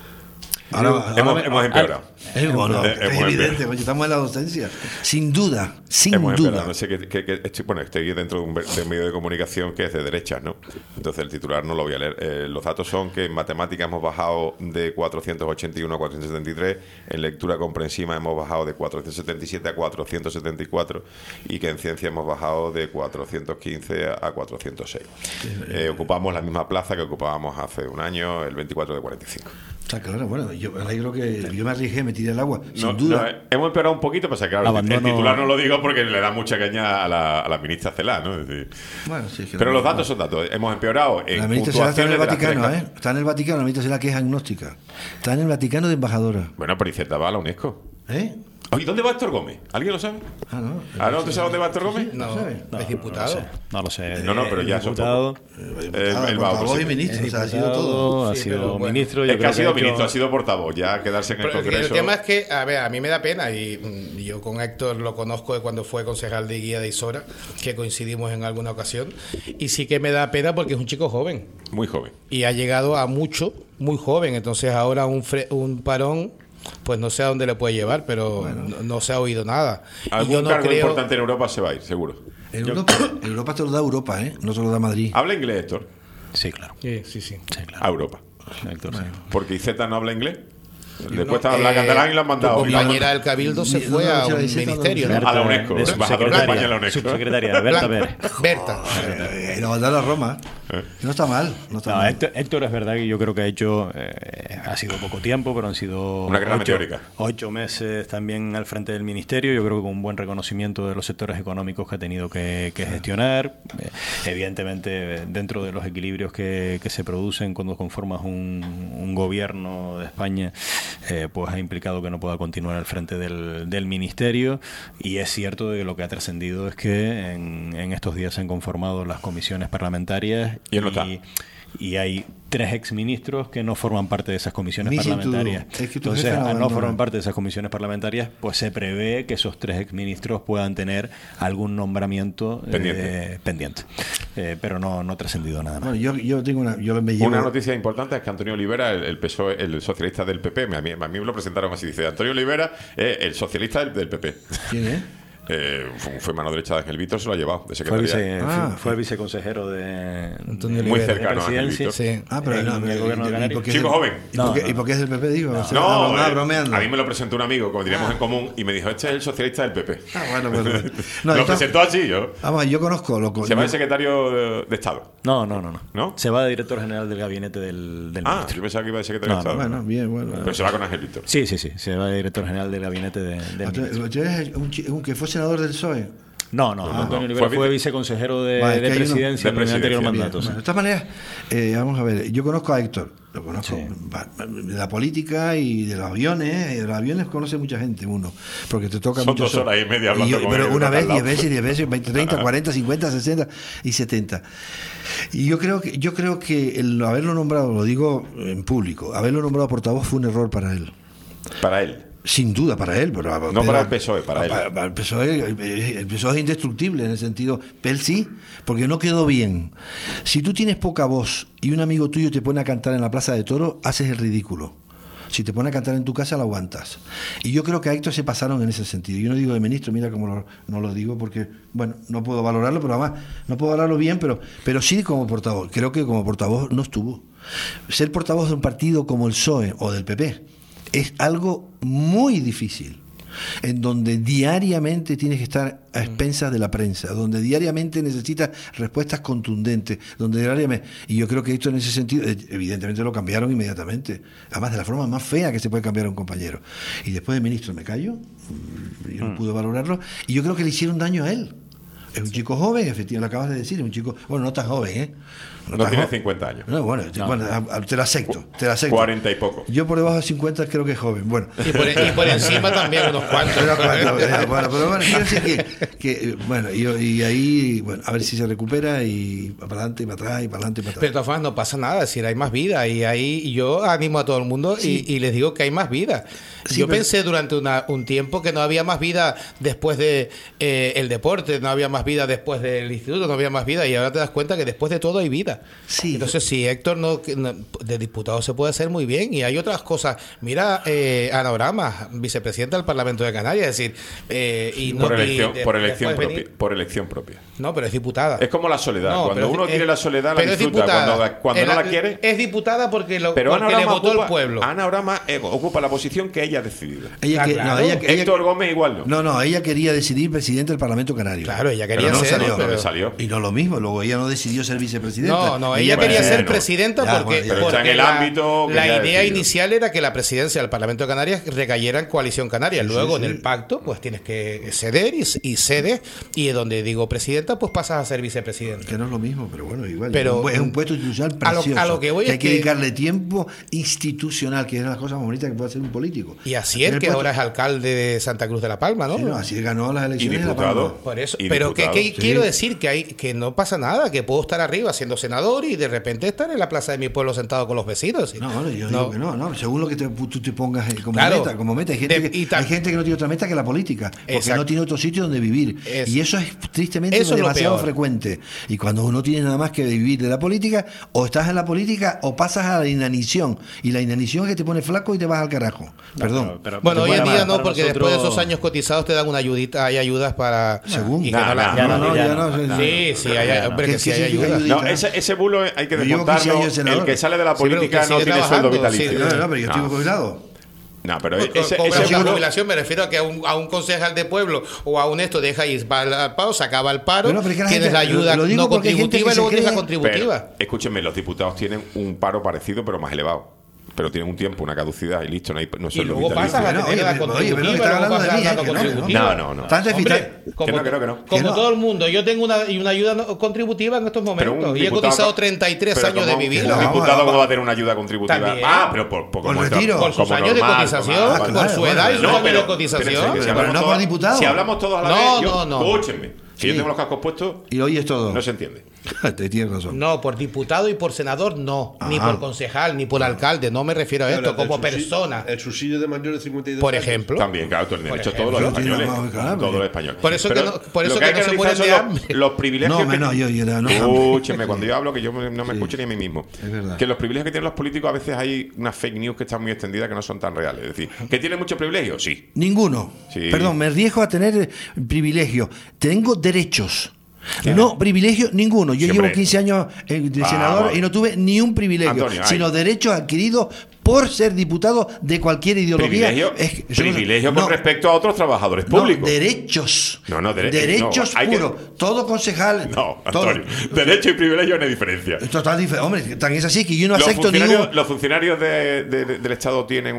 hemos, ahora- hemos empeorado. Es, bueno, Eh, es hemos evidente, empeorado. porque estamos en la docencia. Sin duda, sin Hemos duda. empeorado. No sé qué- qué- qué- estoy, bueno, estoy dentro de un, ver- de un medio de comunicación que es de derechas, ¿no? Entonces el titular no lo voy a leer. Eh, los datos son que en matemáticas hemos bajado de cuatrocientos ochenta y uno a cuatrocientos setenta y tres, en lectura comprensiva hemos bajado de cuatrocientos setenta y siete a cuatrocientos setenta y cuatro y que en ciencia hemos bajado de cuatrocientos quince a cuatrocientos seis. Eh, ocupamos la misma plaza que ocupábamos hace un año, el veinticuatro de cuarenta y cinco. Está claro, bueno, yo me alegro que yo me arriesgué, me tiré al agua, sin No, duda. no, eh, hemos empeorado un poquito, pasa que claro, el- Abandono- el titular no lo digo porque le da mucha caña a la, a la ministra Celá, ¿no? Es decir, Bueno, sí, es que pero no- los datos son datos. Hemos empeorado en La ministra Cela está en el puntuaciones de las Vaticano, tres- ¿eh? Está en el Vaticano, la ministra Cela que es agnóstica. Está en el Vaticano de embajadora. Bueno, pero Iceta va a la UNESCO. ¿Eh? Oye, ¿dónde va Héctor Gómez? ¿Alguien lo sabe? Ah, no. ¿Ah, no? ¿Tú sabes dónde va Héctor Gómez? No, ¿sabe? No, es diputado. No lo sé. No, lo sé. No, no, pero ya Es son diputado. Eh, Ah, él va a portavoz y oposición. ministro, o sea, ha sido Diputado, todo. ha Sí, sido pero bueno. ministro. yo Es que creo ha sido hecho- ministro, ha sido portavoz. Ya quedarse en el Pero el- Congreso. el tema es que, a ver, a mí me da pena y mm, yo con Héctor lo conozco de cuando fue concejal de guía de Isora, que coincidimos en alguna ocasión, y sí que me da pena porque es un chico joven Muy joven. y ha llegado a mucho, muy joven, entonces ahora un, fre- un parón, pues no sé a dónde le puede llevar, pero no, no se ha oído nada. Y Algún yo no cargo creo... importante en Europa se va a ir, seguro. En Yo- Europa, en Europa te lo da Europa, ¿eh? No te lo da Madrid. ¿Habla inglés, Héctor? Sí, claro. Sí, sí, sí. Sí, claro. A Europa. Héctor, sí. Porque Iceta no habla inglés. Le No, cuesta hablar eh, catalán y lo han mandado. Tu compañera del Cabildo se Ni- fue no, no, a no, un Iseta no, ministerio, ¿no? Berta, A la UNESCO, Es embajador de España en la subsecretaria, UNESCO. subsecretaria, Berta Pérez. Berta. Eh, lo mandaron a Roma. Eh. No está mal, no está No, mal. Héctor, Héctor es verdad que yo creo que ha hecho, eh, ha sido poco tiempo, pero han sido Una gran ocho, meteórica. ocho meses también al frente del ministerio. Yo creo que con un buen reconocimiento de los sectores económicos que ha tenido que, que gestionar. Eh, evidentemente, eh, dentro de los equilibrios que, que se producen cuando conformas un, un gobierno de España, eh, pues ha implicado que no pueda continuar al frente del, del ministerio. Y es cierto de que lo que ha trascendido es que en, en estos días se han conformado las comisiones parlamentarias Y él no está. y hay tres exministros que no forman parte de esas comisiones Me siento- parlamentarias. es que tu Entonces, jefe no al no abandona. formar parte de esas comisiones parlamentarias, pues se prevé que esos tres exministros puedan tener algún nombramiento eh, Pendiente. pendiente. Eh, pero no, no ha trascendido nada más. Bueno, yo, yo tengo una. Yo me llevo, Una noticia importante es que Antonio Olivera, el, el P S O E, el socialista del P P, a mí, a mí me lo presentaron así, dice, Antonio Olivera es el socialista del, del P P. ¿Quién es? Eh, fue, fue mano derecha de Ángel Víctor, se lo ha llevado, de Fue, secretaría. vice, Ah. fue el viceconsejero de, Antonio de- Muy Olivera. cercano a Ángel presidencia. Víctor. Sí. Ah, pero en no, el pero- gobierno de ¿y- y Canarias. por qué Chico es el- joven. ¿Y por, No, qué, no. ¿Y por qué es el P P? Digo, o sea, No, ah, eh, bromeando. a mí me lo presentó un amigo, como diríamos en común, y me dijo, este es el socialista del P P. Ah, bueno, bueno, bueno. No, lo está- presentó así, yo. Vamos, yo conozco. Lo, con- Se va no- el secretario de, de Estado. No, no, no, no. ¿No? Se va de director general del gabinete del, del Ah, ministro. yo pensaba que iba de secretario No, de Estado. Bueno, bien, bueno. Pero se va con Ángel Víctor. Sí, sí, sí. Se va de director general del gabinete de- del Usted- ministro. usted es un, chi- un que fue senador del P S O E. No, no, no, Antonio no. Olivera Fue fue, vice- viceconsejero de, Vale, de que hay uno- presidencia de en el anterior presidencia. mandato. sí. Bueno, de todas maneras, eh, vamos a ver, yo conozco a Héctor, lo conozco Sí. va- de la política y de los aviones, y de los aviones conoce mucha gente uno, porque te toca Son mucho dos sol. horas y media hablando yo- con Pero él, una al vez, lado. diez veces, diez veces, veinte, treinta, cuarenta, cincuenta, sesenta y setenta. Y yo creo que, yo creo que el haberlo nombrado, lo digo en público, haberlo nombrado portavoz fue un error para él. Para él. Sin duda para él, pero No para el P S O E, para él. para el P S O E, el P S O E es indestructible en el sentido, él sí, porque no quedó bien. Si tú tienes poca voz y un amigo tuyo te pone a cantar en la Plaza de Toros, haces el ridículo. Si te pone a cantar en tu casa, lo aguantas. Y yo creo que a Héctor se pasaron en ese sentido. Yo no digo de ministro, mira cómo lo- no lo digo, porque, bueno, no puedo valorarlo, pero además, no puedo valorarlo bien, pero, pero sí como portavoz. Creo que como portavoz no estuvo. Ser portavoz de un partido como el P S O E o del P P es algo muy difícil, en donde diariamente tienes que estar a expensas de la prensa, donde diariamente necesitas respuestas contundentes, donde diariamente, y yo creo que esto en ese sentido, eh, evidentemente lo cambiaron inmediatamente, además de la forma más fea que se puede cambiar a un compañero. Y después de ministro me callo, mm, yo no pude valorarlo, y yo creo que le hicieron daño a él. Es un chico joven, efectivamente, lo acabas de decir, es un chico, bueno, no tan joven, ¿eh? No tan tiene jo- cincuenta años. No, bueno, te- bueno, a- a- te lo acepto, te lo acepto. cuarenta y poco. Yo por debajo de cincuenta creo que es joven. Bueno, Y por, y por encima también unos cuantos. pero, bueno, eh, bueno, pero bueno, quiero decir que, que, eh, bueno, y, y ahí, bueno, a ver si se recupera y para adelante y para atrás y para adelante y para Pero de atrás. todas formas no pasa nada, es decir, hay más vida y ahí y yo animo a todo el mundo y, y les digo que hay más vida. Sí, yo pero- pensé durante una- un tiempo que no había más vida después de eh, el deporte, no había más vida después del instituto, no había más vida y ahora te das cuenta que después de todo hay vida. Sí. Entonces si Héctor no, que no- de diputado se puede hacer muy bien y hay otras cosas. Mira, eh, Ana Orama, vicepresidenta del Parlamento de Canarias, es decir, eh, y no Por y elección, de- por elección después propia. venir- Por elección propia. No, pero es diputada. Es como la soledad. No, Cuando pero es- uno es- quiere la soledad, la pero es disfruta. diputada. Cuando, la- cuando no Era- la quiere. Es diputada porque, lo, Pero Ana porque le Orama votó ocupa, el pueblo. Ana Orama eh, ocupa la posición que ella ha decidido. Ella Ah, que- claro. no, ella, ella- Héctor Gómez igual no. no, no, ella quería decidir presidente del Parlamento Canario. Claro, ella Pero quería no ser. salió, pero- no le salió. Y no lo mismo, luego ella no decidió ser vicepresidenta. No, no, ella Bueno, quería ser bueno. presidenta Ya, porque, bueno, ya. Pero está en porque el la, ámbito que la ella ha idea decidido. inicial era que la presidencia del Parlamento de Canarias recayera en Coalición Canaria. Luego sí. en el pacto, pues tienes que ceder y, y cedes. Y donde digo presidenta, pues pasas a ser vicepresidenta. Que no es lo mismo, pero bueno, igual. Pero, es, un, es un puesto institucional a lo- precioso. a lo que voy hay es que que- dedicarle tiempo institucional, que es la cosa más bonita que puede hacer un político. Y así Tener es que puesto- ahora es alcalde de Santa Cruz de la Palma, ¿no? Sí, no, así ganó las Y elecciones de La diputado. Palma. Por eso, Y pero que, diputado. que Sí. quiero decir que hay que no pasa nada, que puedo estar arriba siendo senador y de repente estar en la plaza de mi pueblo sentado con los vecinos. No, bueno, yo No. digo que no, no, según lo que te- tú te pongas eh, como Claro. meta, como meta. Hay gente, De- que, y tam- hay gente que no tiene otra meta que la política, porque Exacto. no tiene otro sitio donde vivir. Es- y eso es tristemente Eso es lo demasiado peor. frecuente. Y cuando uno tiene nada más que vivir de la política, o estás en la política o pasas a la inanición. Y la inanición es que te pone flaco y te vas al carajo. Perdón. pero- pero- Bueno, hoy en para- día no, para porque nosotros- después de esos años cotizados te dan una ayudita, hay ayudas para... Según. y que Nah, no la- nah, ya no, no, no, ya ya no, no. no. Sí, sí, hay, Ya no. hombre, ¿Qué- que sí qué hay significa ayudas. ayudita? No, ese, ese bulo hay que Yo llevo quince desmontarlo. años senador. El que sale de la Sí, pero política que no sigue tiene sueldo trabajando, vitalicio. sí. No, no, pero yo No. estoy jubilado. No, pero Co- ese, cobra ese una bulo- jubilación, me refiero a que a un, a un concejal de pueblo o a un esto deja y va al paro, se acaba el paro, Bueno, pero es que la tienes gente- la ayuda lo digo no porque hay gente contributiva que y luego se tienes la cree- contributiva. Pero, escúchenme, los diputados tienen un paro parecido, pero más elevado. Pero tienen un tiempo, una caducidad y listo, no hay no Y sueldo luego vitalicio. pasas a Bueno, tener oye, la pero- oye, contributiva, pero no, que luego está hablando pasas de a mí, la ¿eh? Que no, que no. contributiva. No, no, no. Tanto es Hombre, vital- como, Que no, que no, que no. como Que no. todo el mundo, yo tengo una, y una ayuda no- contributiva en estos Pero momentos un y he diputado- cotizado treinta y tres pero años de como mi un vida. No, diputado, vamos, ¿cómo va a tener una ayuda contributiva? También. Ah, pero por, por, Por como retiro. Por sus como años de normal, cotización, como- Ah, por claro, su bueno, edad y sus No, años pero, de cotización. espérense, que si Pero hablamos no por todos- diputado. Si hablamos todos a la No, vez, yo- no, no. escúchenme. Si yo Sí. tengo los cascos puestos, Y hoy es todo. no se entiende. Te tienes razón. No, por diputado y por senador no, ni Ajá. por concejal, ni por alcalde, no me refiero a esto, Claro, como el subsidio- persona. El subsidio de mayores de cincuenta y dos Por años. ejemplo. También, claro, tú el derecho Por todos los ejemplo. españoles. Sí, no, claro, Todos pero- los españoles. Por eso que Pero no- por eso lo que hay no se analizar mueren son de los- hambre. Los privilegios No, que no, yo- yo- no, no. Escúcheme, cuando yo hablo, que yo no me escucho ni a mí mismo. Es verdad. Que los privilegios que tienen los políticos, a veces hay unas fake news que están muy extendidas que no son tan reales. Es decir, ¿que tienen muchos privilegios? Sí. Ninguno. Sí. Perdón, me arriesgo a tener privilegio. Tengo derechos. No, privilegio ninguno. Yo Sí, llevo hombre. quince años eh, de Vamos. senador y no tuve ni un privilegio, Antonio, ay. sino derechos adquiridos por ser diputado de cualquier ideología. Privilegio, Es que- yo no- privilegio no, con respecto a otros trabajadores no, públicos. derechos. No, no, dere- derechos no, hay que- puros. Todo concejal. No, todo. Antonio. Derecho y privilegio no hay diferencia. Total diferente. Hombre, tan es así que yo no Los acepto funcionarios, ningún. los funcionarios de- de- de- del Estado tienen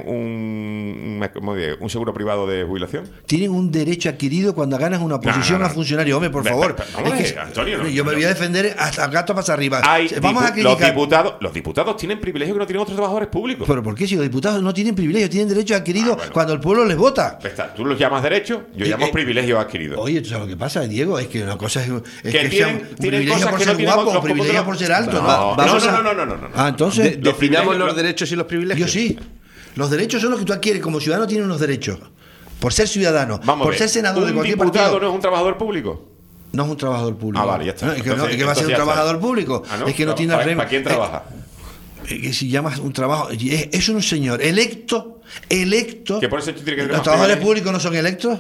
un, un, ¿cómo digo? un seguro privado de jubilación. Tienen un derecho adquirido cuando ganas una posición no, no. a funcionario. Hombre, por Ve- favor. ve- vamos Es a ver, Antonio, no, yo me no. voy a defender hasta el gato pasa arriba. Hay Vamos dipu- a criticar. los diputados, los diputados tienen privilegios que no tienen otros trabajadores públicos. ¿Pero por qué si los diputados no tienen privilegios, tienen derechos adquiridos Ah, bueno. cuando el pueblo les vota? Está, tú los llamas derechos, yo Eh, llamo eh, privilegios adquiridos. Oye, ¿tú sabes lo que pasa, Diego? Es que una cosa es, es Que que, tienen- sea un tienen privilegio cosas por que no ser tienen guapo, otros un privilegio públicos. por ser alto. No, ¿no? no, Vamos no, a- no, no, no, no, no. Ah, entonces, De- Los definamos privilegios- los derechos y los privilegios. yo sí. Los derechos son los que tú adquieres como ciudadano, tienes unos derechos. Por ser ciudadano, Vamos a por ver, ser senador un de cualquier diputado partido. no es un trabajador público. No es un trabajador público. Ah, vale, ya está. No, es que, no, Entonces- es que va a ser un entonces ya está. trabajador público. Ah, ¿no? Es que no No, tiene ¿para- rem- para quién eh, trabaja? eh, que si llamas un trabajo. Es, es un señor electo, electo. Que por eso tú tienes que tener Los más trabajadores privilegios. públicos no son electos.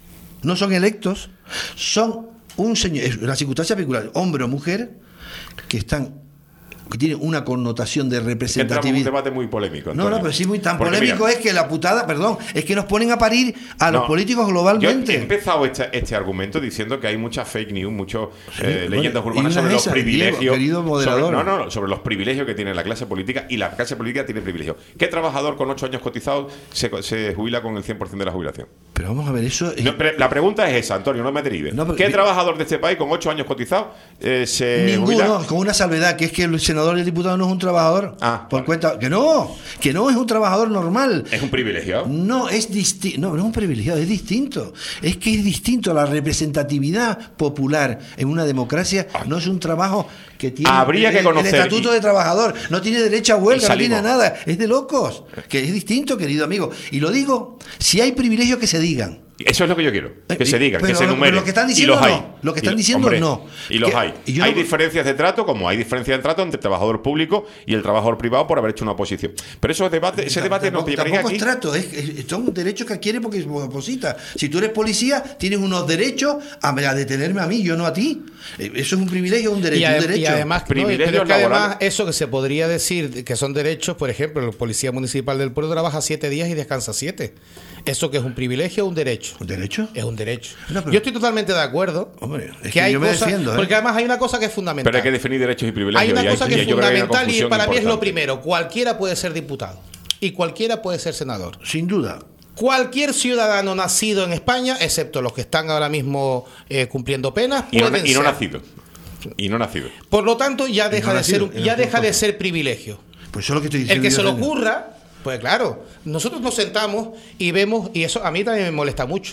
No son electos. Son un señor. Es una circunstancia peculiar, hombre o mujer, que están. Que tienen una connotación de Que entramos en un representatividad. debate muy polémico. No, Antonio. no, pero sí muy tan Porque polémico mira, es que la putada, perdón, es que nos ponen a parir a los no, políticos Yo globalmente. he empezado este, este argumento diciendo que hay muchas fake news, muchas eh, bueno, leyendas y urbanas una sobre de los esas, privilegios. Diego, querido moderador. sobre- no, no, no, sobre los privilegios que tiene la clase política y la clase política tiene privilegios. ¿Qué trabajador con ocho años cotizados se, se jubila con el cien por ciento de la jubilación? Pero vamos a ver, eso. es- No, pero la pregunta es esa, Antonio, no me derives. No, pero- ¿Qué trabajador de este país con ocho años cotizados eh, se Ninguno, jubila? con una salvedad, que es que el senador y el diputado no es un trabajador. Ah, por vale. cuenta. Que no, que no es un trabajador normal. Es un privilegio. No, es distinto. No, no es un privilegiado, es distinto. Es que es distinto. La representatividad popular en una democracia no es un trabajo que tiene. Habría que el- conocer- El estatuto de trabajador. No tiene derecho a huelga, Y no tiene salimos. nada. Es de locos. Que es distinto, querido amigo. Y lo digo, si hay privilegios que se digan. Eso es lo que yo quiero. Que Eh, se digan, pero que se lo- enumeren. pero lo que están Y diciendo los hay. no. Lo que Y están lo- diciendo hombre, no. Y los Que- hay. y yo hay no- diferencias de trato, como hay diferencias de trato entre el trabajador público y el trabajador privado por haber hecho una oposición. Pero eso debate, ese debate nos Tampoco, llevaría tampoco aquí. es trato, es, es- son derechos que adquiere porque es oposita. Si tú eres policía, tienes unos derechos a, a detenerme a mí, yo no a ti. Eh, Eso es un privilegio, un derecho. Y, un ade- derecho. y además, no, Privilegios pero es que además laborales. eso que se podría decir que son derechos, por ejemplo, el policía municipal del pueblo trabaja siete días y descansa siete. ¿Eso que es un privilegio o un derecho? ¿Un derecho? Es un derecho. No, pero- Yo estoy totalmente de acuerdo. Hombre, es que, que hay yo me cosas, defiendo, ¿eh? porque además hay una cosa que es fundamental. Pero hay que definir derechos y privilegios. Hay una y cosa que y es yo creo que hay una fundamental y confusión para mí es lo importante. primero. Cualquiera puede ser diputado y cualquiera puede ser senador. Sin duda. Cualquier ciudadano nacido en España, excepto los que están ahora mismo eh, cumpliendo penas, Y no, pueden y no ser. nacido. Y no nacido. Por lo tanto, ya deja de nacido, ser un- y no ya nacido, deja de pues. ser privilegio. Pues eso es lo que estoy El diciendo. que yo se le también. ocurra, pues claro, nosotros nos sentamos y vemos, y eso a mí también me molesta mucho.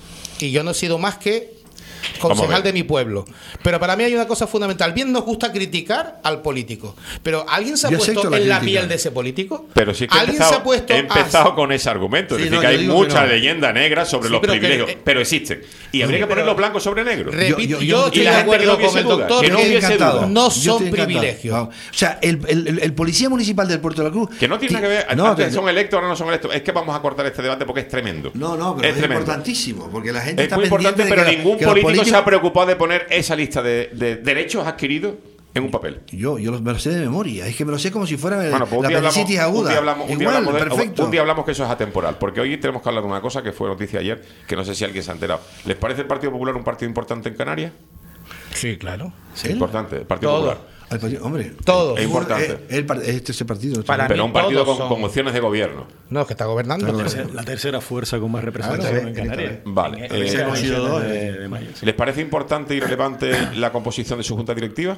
Y yo no he sido más que Vamos a concejal ver. de mi pueblo. Pero para mí hay una cosa fundamental. Bien nos gusta criticar al político, pero ¿alguien se ha Yo puesto acepto la en la crítica. piel de ese político? Pero sí que he ¿Alguien empezado, se ha puesto he empezado a... con ese argumento. Sí, es decir, no, que yo hay digo que mucha no. leyenda negra sobre Sí, los pero que- privilegios. eh, pero existen. Y habría que pero- ponerlo blanco sobre negro. Repito, Yo- yo, yo- yo- estoy y la de gente que acuerdo no con hubiese el duda, doctor que no que hubiese encantado. duda. no Yo son estoy encantado. privilegios. Vamos. O sea, el, el- el- el policía municipal del Puerto de la Cruz. Que no tiene ti- nada que ver. No, Antes te- son electos, ahora no son electos. Es que vamos a cortar este debate porque es tremendo. no, no, pero es, tremendo. importantísimo. Porque la gente Es está muy importante, pendiente de pero que la- ningún que los político se políticos- ha preocupado de poner esa lista de, de derechos adquiridos en un papel. Yo, yo los- me lo sé de memoria. Es que me lo sé como si fuera Bueno, pues un la día, hablamos, apendicitis aguda. un, día hablamos, un, día Igual, hablamos de- perfecto. un día hablamos que eso es atemporal, porque hoy tenemos que hablar de una cosa que fue noticia ayer, que no sé si alguien se ha enterado. ¿Les parece el Partido Popular un partido importante en Canarias? Sí, claro. ¿Él? Importante, el Partido Todo. Popular. Al partido- hombre, Todos. Es importante. Eh, el par- este ese partido. Para Pero mí un partido todos con, son- con opciones de gobierno. No, que está gobernando. Claro, La tercera- La tercera fuerza con más representación Claro, en sí, Canarias. Vale. En- Eh, en se ha las conseguido dos, elecciones de- de mayo, sí. ¿Les parece importante y relevante la composición de su junta directiva?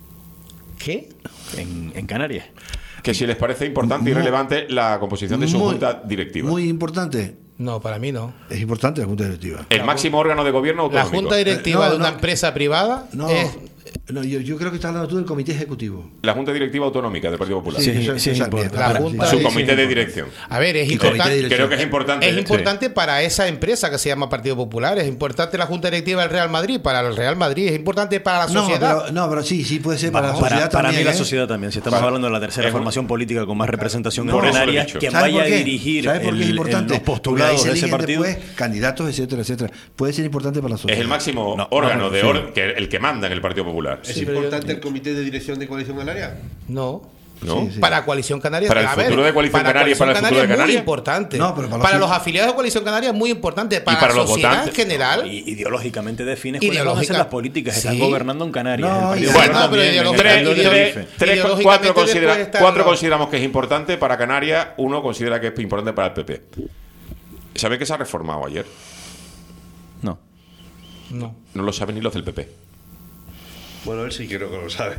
¿Qué? En, en Canarias. Que si les parece importante y Muy- relevante la composición de su muy- junta directiva. Muy importante. No, para mí no. Es importante la Junta Directiva. El máximo órgano de gobierno La autonómico. junta directiva Eh, no, de una no. empresa privada No. es No, yo, yo creo que estás hablando tú del comité ejecutivo. La Junta Directiva Autonómica del Partido Popular. Sí, eso- sí, eso es también. importante. La Junta Su sí, comité sí. de dirección. A ver, es Y comité de importante. dirección. Creo que es importante. Es importante para esa empresa que se llama Partido Popular, es importante la Junta Directiva del Real Madrid, para el Real Madrid, es importante para la No, sociedad. pero, no, pero sí, sí puede ser para la Para, sociedad para también. mí la ¿eh? sociedad también. Si estamos Para- hablando de la tercera es un- formación política con más representación en Por eso lo he Canarias, dicho. quien ¿Sabes vaya por a qué? dirigir ¿Sabes por qué es el- el- importante? los Porque ahí postulados se de ese eligen partido. después candidatos, etcétera, etcétera. Puede ser importante para la sociedad. Es el máximo No, órgano no, de sí. or- que el que manda en el Partido Popular. ¿Es Sí, pero importante yo- el comité de dirección de Coalición Canaria? No. ¿No? Sí, sí. Para Coalición Canaria. Para el a ver, futuro de Coalición Canaria y para el futuro de es muy Canarias. importante. No, pero para para los- los afiliados de Coalición Canaria es muy importante. Para, para la los sociedad votantes. en general. Y ideológicamente define cuáles van a Ideológica- ser las políticas. Están Sí. gobernando en Canarias. No, el Partido y- Popular Bueno, pero también, en el ideológica- Tres, Partido de tres, Tenerife. tres, Ideológicamente cuatro, considera- después están cuatro los- consideramos que es importante para Canarias, uno considera que es importante para el P P. ¿Sabe que se ha reformado ayer? No. No. No lo saben ni los del P P. Bueno, él sí creo que lo sabe.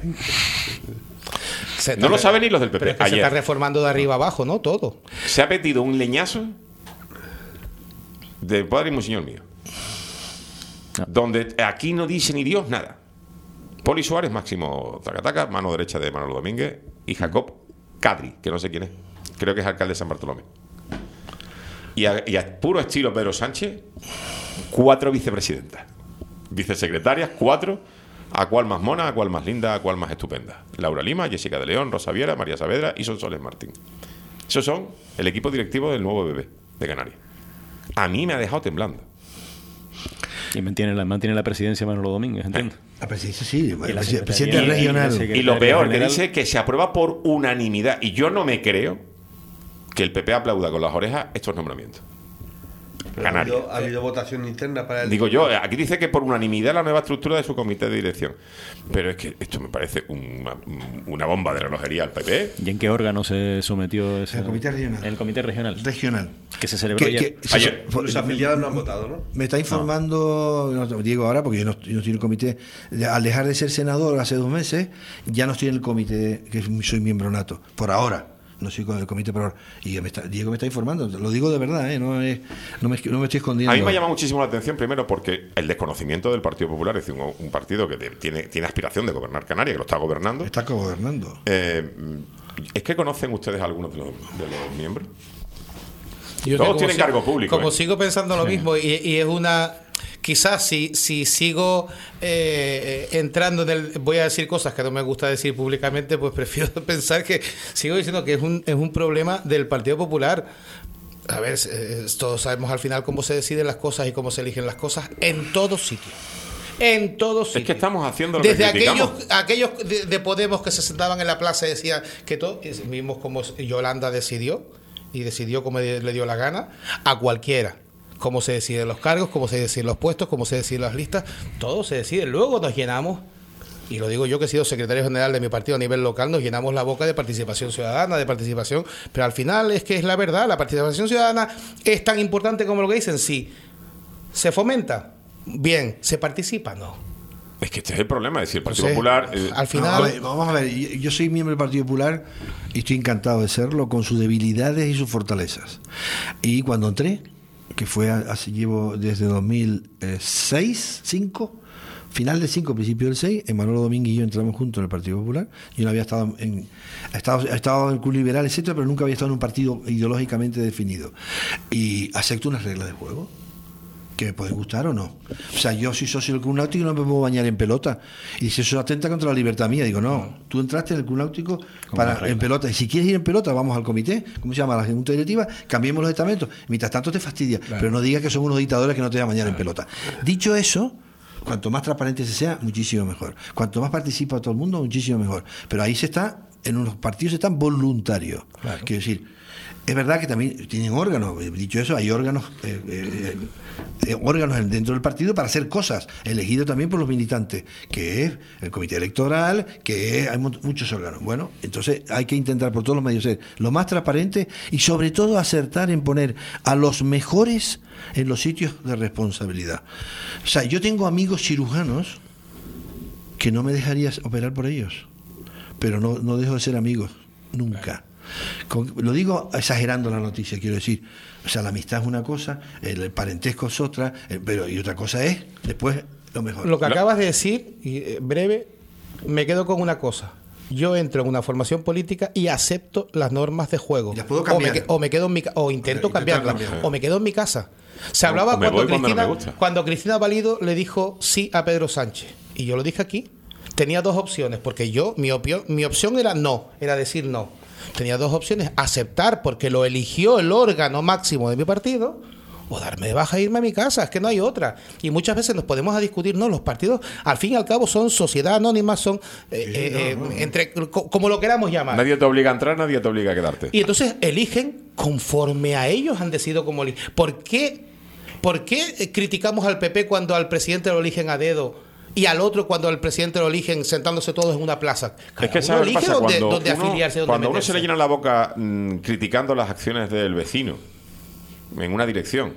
Se No está- lo saben ni los del P P. Pero es que se Ayer está reformando de arriba abajo, ¿no? Todo. se ha metido un leñazo de padre y monseñor mío. No. Donde aquí no dice ni Dios nada. Poli Suárez, Máximo Zacataca, mano derecha de Manolo Domínguez, y Jacob Cadri, que no sé quién es. Creo que es alcalde de San Bartolomé. Y a, y a puro estilo Pedro Sánchez, cuatro vicepresidentas. Vicesecretarias, cuatro. A cuál más mona, a cuál más linda, a cuál más estupenda. Laura Lima, Jessica de León, Rosa Viera, María Saavedra y Sonsoles Martín. Esos son el equipo directivo del nuevo bebé de Canarias. A mí me ha dejado temblando. Y mantiene la, mantiene la presidencia Manolo Domínguez, ¿entiendes? La presidencia, sí, el la presi- secretaría- presidente y- y la regional. secretaría- Y lo peor, que general- dice que se aprueba por unanimidad. Y yo no me creo que el P P aplauda con las orejas estos nombramientos. Pero ha, Canarias. habido, ha habido votación interna para el. Digo yo, aquí dice que por unanimidad la nueva estructura de su comité de dirección. Pero es que esto me parece una, una bomba de relojería al P P. ¿Y en qué órgano se sometió ese? El comité regional. El comité regional. Regional. Que se celebró Que- ayer. que- se- Ayer. fue- Los afiliados no han votado, ¿no? Me está informando, no, te digo ahora porque yo no, yo no estoy en el comité, de- al dejar de ser senador hace dos meses, ya no estoy en el comité, que soy miembro nato, por ahora. No soy con el comité por ahora. Y me está- Diego me está informando, lo digo de verdad, ¿eh? no, es, no, me, no me estoy escondiendo. A mí me llama muchísimo la atención, primero, porque el desconocimiento del Partido Popular, es decir, un, un partido que de- tiene, tiene aspiración de gobernar Canarias, que lo está gobernando. Está gobernando. Eh, ¿Es que conocen ustedes a algunos de los, de los miembros? Yo Todos como tienen si- cargo público, Como ¿eh? sigo pensando lo mismo, y, y es una. Quizás si, si sigo eh, entrando en el. Voy a decir cosas que no me gusta decir públicamente, pues prefiero pensar que sigo diciendo que es un, es un problema del Partido Popular. A ver, eh, todos sabemos al final cómo se deciden las cosas y cómo se eligen las cosas en todos sitios. En todos sitios. Es que estamos haciendo lo Desde que criticamos. aquellos, aquellos de, de Podemos que se sentaban en la plaza y decían que todo, vimos como Yolanda decidió, y decidió como le dio la gana, a cualquiera. Cómo se deciden los cargos, cómo se deciden los puestos, cómo se deciden las listas, todo se decide. Luego nos llenamos, y lo digo yo que he sido secretario general de mi partido a nivel local, nos llenamos la boca de participación ciudadana, de participación, pero al final es que es la verdad, la participación ciudadana es tan importante como lo que dicen, sí. ¿Se fomenta? Bien. ¿Se participa? No. Es que este es el problema, es decir, el Partido Entonces, Popular... eh, al No, final... a ver, vamos a ver, yo yo soy miembro del Partido Popular y estoy encantado de serlo, con sus debilidades y sus fortalezas. Y cuando entré, que fue hace, llevo desde dos mil seis, cinco, final del cinco, principio del seis, Manolo Domínguez y yo entramos juntos en el Partido Popular. Yo no había estado en, he estado, he estado en el Club Liberal, etcétera, pero nunca había estado en un partido ideológicamente definido. Y acepto unas reglas de juego que me pueden gustar o no. O sea, yo soy socio del Club Náutico y no me puedo bañar en pelota. Y si eso atenta contra la libertad mía, digo, no, tú entraste en el Club Náutico para, en pelota. Y si quieres ir en pelota, vamos al comité, ¿cómo se llama? La Junta Directiva, cambiemos los estamentos. Mientras tanto te fastidia, claro. Pero no digas que son unos dictadores que no te van a bañar claro. en pelota. Dicho eso, cuanto más transparente se sea, muchísimo mejor. Cuanto más participa todo el mundo, muchísimo mejor. Pero ahí se está, en unos partidos están voluntarios. Claro. Quiero decir, es verdad que también tienen órganos, dicho eso, hay órganos eh, eh, eh, órganos dentro del partido para hacer cosas, elegidos también por los militantes, que es el comité electoral, que es, hay muchos órganos. Bueno, entonces hay que intentar por todos los medios ser lo más transparente y sobre todo acertar en poner a los mejores en los sitios de responsabilidad. O sea, yo tengo amigos cirujanos que no me dejaría operar por ellos, pero no, no dejo de ser amigos, nunca. Con, lo digo exagerando la noticia, quiero decir, o sea, la amistad es una cosa, el parentesco es otra, pero y otra cosa es después lo mejor. Lo que acabas de decir, y eh, breve, me quedo con una cosa. Yo entro en una formación política y acepto las normas de juego. ¿Las puedo o, cambiar? me, o me quedo en mi ca- o intento Intento cambiarlas, cambiar. o me quedo en mi casa. Se hablaba o me cuando voy cuando no Cristina, me gusta. cuando Cristina Valido le dijo sí a Pedro Sánchez. Y yo lo dije aquí. Tenía dos opciones, porque yo, mi, opio- mi opción era no, era decir no. Tenía dos opciones, aceptar porque lo eligió el órgano máximo de mi partido, o darme de baja e irme a mi casa, es que no hay otra. Y muchas veces nos podemos a discutir, no, los partidos al fin y al cabo son sociedad anónima, son eh, eh, eh, entre co- como lo queramos llamar. Nadie te obliga a entrar, nadie te obliga a quedarte. Y entonces eligen conforme a ellos han decidido cómo eligen. ¿Por qué, ¿Por qué eh, criticamos al P P cuando al presidente lo eligen a dedo y al otro cuando al presidente lo eligen sentándose todos en una plaza? Cada Es que uno ¿sabes qué elige pasa? dónde, Cuando, dónde uno, afiliarse, dónde cuando uno meterse. se le llena la boca mmm, criticando las acciones del vecino en una dirección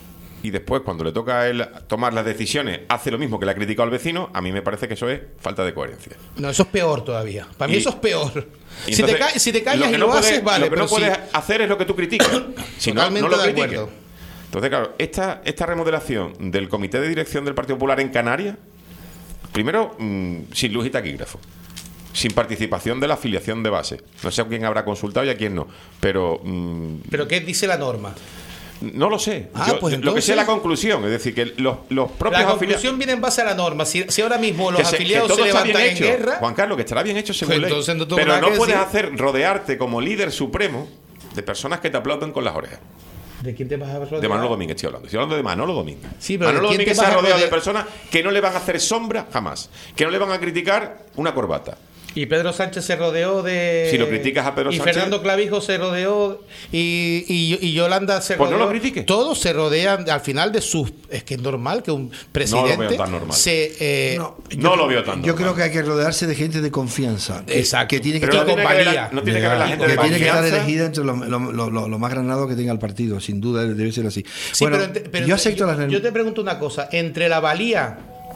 y después cuando le toca a él tomar las decisiones hace lo mismo que le ha criticado al vecino, a mí me parece que eso es falta de coherencia. No, eso es peor todavía. Para mí Y- eso es peor. Y Si te, entonces, ca- si te callas que y no lo puedes- haces, vale, lo que pero no puedes si- hacer es lo que tú criticas. Si no, no Totalmente lo de critiques. acuerdo. Entonces, claro, esta, esta remodelación del comité de dirección del Partido Popular en Canarias, primero, mmm, sin luz y taquígrafo, sin participación de la afiliación de base. No sé a quién habrá consultado y a quién no, pero mmm, ¿Pero qué dice la norma? no lo sé. Ah, Yo- pues lo que entonces- sé es la conclusión, es decir, que los, los propios La afiliados... conclusión viene en base a la norma. Si, si ahora mismo los Que se- que afiliados todo se está bien levantan en hecho, guerra... Juan Carlos, que estará bien hecho según Pues ley. entonces no tengo Pero nada no que puedes decir. hacer rodearte como líder supremo de personas que te aplauden con las orejas. ¿De quién te vas a rodear? De Manolo Domínguez estoy hablando. Estoy hablando de Manolo Domínguez. Sí, pero Manolo ¿de quién Domínguez te se ha vas a rodeado de rodear? personas que no le van a hacer sombra jamás. Que no le van a criticar una corbata. Y Pedro Sánchez se rodeó de... Si lo criticas a Pedro y Sánchez- Fernando Clavijo se rodeó y, y, y Yolanda se Pues no rodeó. lo critiques. Todos se rodean al final de sus... Es que es normal que un presidente veo tan normal. se... eh, No, No lo veo tanto. Yo creo que hay que rodearse de gente de confianza. que- Exacto. Que tiene que Pero no estar, tiene que, haber, valía. no tiene que haber la gente que de tiene que estar confianza. elegida entre lo, lo- lo- lo- lo más granado que tenga el partido. Sin duda debe ser así. Sí, Bueno, pero, ent- pero yo ent- acepto las yo te pregunto una cosa. Entre la valía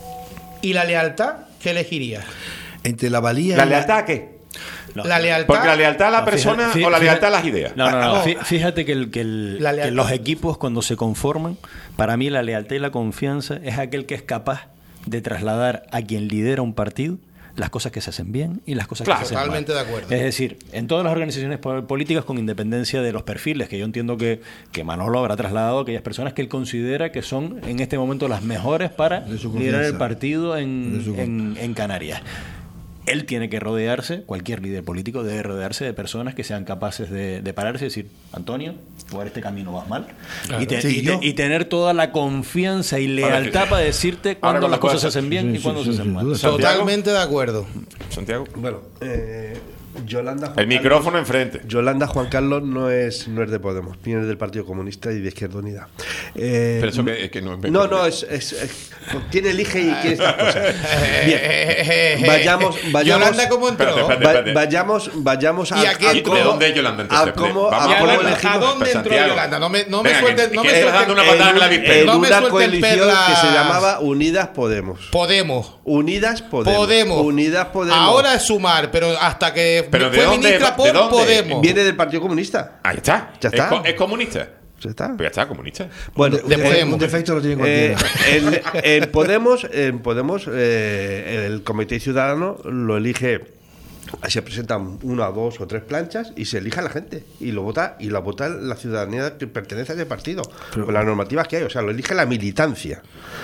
y la lealtad, ¿qué elegirías? entre la valía ¿La y la- lealtad a qué? No. La lealtad... Porque la lealtad a la No, persona fíjate- o la fíjate- lealtad a las ideas. No, no, no. Ah, Fí- Fíjate que, el, que, el- La que lealtad. los equipos cuando se conforman, para mí la lealtad y la confianza es aquel que es capaz de trasladar a quien lidera un partido las cosas que se hacen bien y las cosas Claro, que se hacen totalmente mal. de acuerdo. Es decir, en todas las organizaciones po- políticas con independencia de los perfiles, que yo entiendo que, que Manolo habrá trasladado a aquellas personas que él considera que son en este momento las mejores para De su liderar el confianza. partido en, De su- en, en Canarias. Él tiene que rodearse, cualquier líder político debe rodearse de personas que sean capaces de, de pararse y decir, Antonio, por este camino vas mal. Y, te- Sí, y te- yo- y tener toda la confianza y lealtad para decirte Ahora cuándo cuando las cosas se puedas- hacen bien Sí, y cuándo sí, se sí, hacen sin mal. duda. Santiago. Totalmente de acuerdo. Santiago. Bueno, eh, Yolanda Juan El Carlos- micrófono enfrente. Yolanda Juan Carlos no es, no es de Podemos, viene del Partido Comunista y de Izquierda Unida. Eh, Pero eso que, es que no es no, no, es, es, es- ¿quién elige y quién estas cosas? Bien, vayamos, vayamos, Yolanda, ¿cómo entró? Espérate, espérate. va- espérate. vayamos, vayamos a, ¿Y a qué a entró? ¿De dónde es Yolanda entonces? a cómo, Vamos a a cómo ponerla. elegimos- ¿A dónde entró Santiago. Yolanda? No me, no me Venga, suelten, que- no que me estás suelten- dando una patada en la en, víspera. en No me una suelten coalición perlas. que se llamaba Unidas Podemos. Podemos. Unidas Podemos. Podemos. Unidas Podemos. Ahora es sumar, pero hasta que ¿Pero de fue dónde? ministra ¿De por dónde? Podemos. Viene del Partido Comunista. Ahí está. Ya está. Es, co- es comunista. Ya está. Pues ya está, comunista. Bueno, un, de de- Podemos. un defecto lo tiene Eh, cualquiera. en, en Podemos, en Podemos eh, el Comité Ciudadano lo elige, se presentan una, dos o tres planchas y se elige a la gente y lo vota y lo vota la ciudadanía que pertenece a ese partido con las normativas que hay, o sea, lo elige la militancia.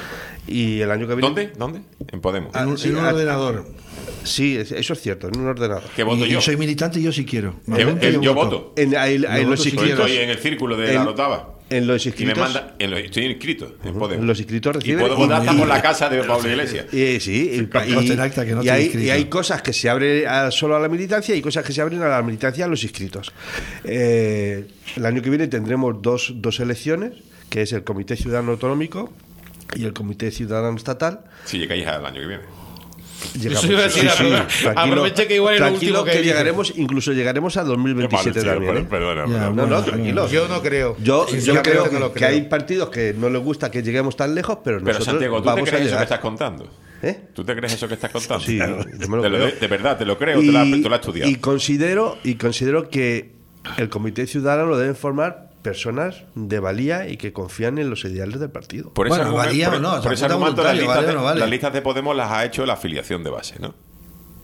Y el año que viene ¿Dónde? ¿Dónde? En Podemos. en un, sí, en un ah, ordenador. Sí, es- eso es cierto, en un ordenador. ¿Qué voto y, yo? y soy militante y yo sí quiero. Me Que- apunto que y yo voto. En, ahí- ahí Yo los voto si Pues inscritos, estoy en el círculo de en- la Otava. en los Y me inscritos, manda, en los, estoy inscrito en Podemos. en los inscritos Y reciben puedo y- votar hasta por la casa de Pablo Iglesias. Eh, sí, y, conste en acta que no y estoy hay, inscrito. y hay cosas que se abren a- solo a la militancia y cosas que se abren a la militancia a los inscritos. Eh, el año que viene tendremos dos, dos elecciones, que es el Comité Ciudadano Autonómico y el Comité Ciudadano Estatal. Si llegáis al año que viene. Llegamos- Eso iba a decir, aprove- aproveche que igual es lo tranquilo último que dice. llegaremos, incluso llegaremos a dos mil veintisiete Vale, tío, también. per- ¿eh? perdona, Ya, perdona. No, no, bueno, tranquilos. Yo no creo. Yo, yo Sinceramente creo no lo que creo. hay partidos que no les gusta que lleguemos tan lejos, pero, Pero nosotros Santiago, ¿tú te vamos a crees eso que llegar. estás contando? ¿Eh? ¿Tú te crees eso que estás contando? Sí, yo me lo Te creo. de, de verdad, te lo creo, te lo, has- tú lo has estudiado. y considero y considero que el Comité Ciudadano lo deben formar personas de valía y que confían en los ideales del partido. Por ese Bueno, argumento, valía por, o no, por se ese apunta argumento las voluntario, listas, vale de, o no vale. las listas de Podemos las ha hecho la afiliación de base, ¿no?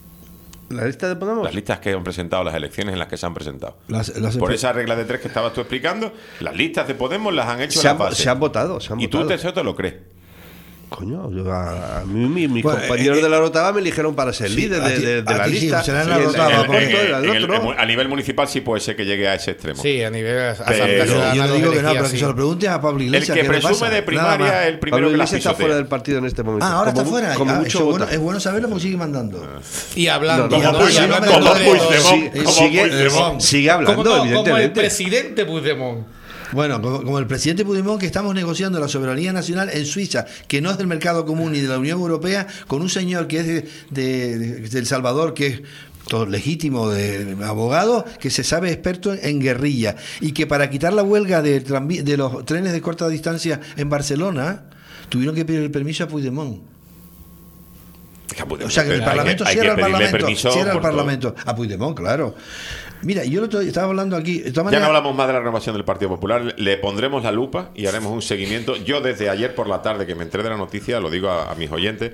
¿La lista de Podemos? Las listas que han presentado, las elecciones en las que se han presentado. Las- las- Por esa regla de tres que estabas tú explicando, las listas de Podemos las han hecho Se en han, la base. se han votado, se han Y tú votado. te, eso te lo crees. Coño, yo a, a mí mi- mis Bueno, compañeros eh, de la Rotava me eligieron para ser sí, líder a de, ti- de- de a la ti sí, lista. será en la Sí, Rotava, el- por el- todo, el- En el el- otro. a nivel municipal sí puede ser que llegue a ese extremo. Sí, a nivel Pero- Asamblea Yo, Ciudadana yo no los digo que no, elegía pero que así. se lo preguntes a Pablo El Iglesias. que ¿qué le presume pasa? de Nada primaria más. es el primero Pablo que la Iglesias está pisotea. fuera del partido en este momento. Ah, ahora como, está fuera. Como Ah, mucho eso es, bueno, vota. es bueno saberlo porque sigue mandando. Y hablando, No, y como hablando- y Puigdemont, hablando como de- Puigdemont, sí, como sigue, Puigdemont. sigue hablando, como, no, como el evidentemente. presidente Puigdemont. Bueno, como, como el presidente Puigdemont, que estamos negociando la soberanía nacional en Suiza, que no es del mercado común ni de la Unión Europea, con un señor que es de, de, de- de El Salvador, que es todo legítimo de, de abogado, que se sabe experto en, en guerrilla, y que para quitar la huelga de, tranví- de los trenes de corta distancia en Barcelona, tuvieron que pedir el permiso a Puigdemont. O sea que el Hay Parlamento hay cierra el pedirle Parlamento, permiso cierra el por todo. Parlamento. A Puigdemont, claro. Mira, yo el otro día estaba hablando aquí. De todas Ya maneras, no hablamos más de la renovación del Partido Popular, le pondremos la lupa y haremos un seguimiento. Yo desde ayer por la tarde que me enteré de la noticia, lo digo a, a mis oyentes,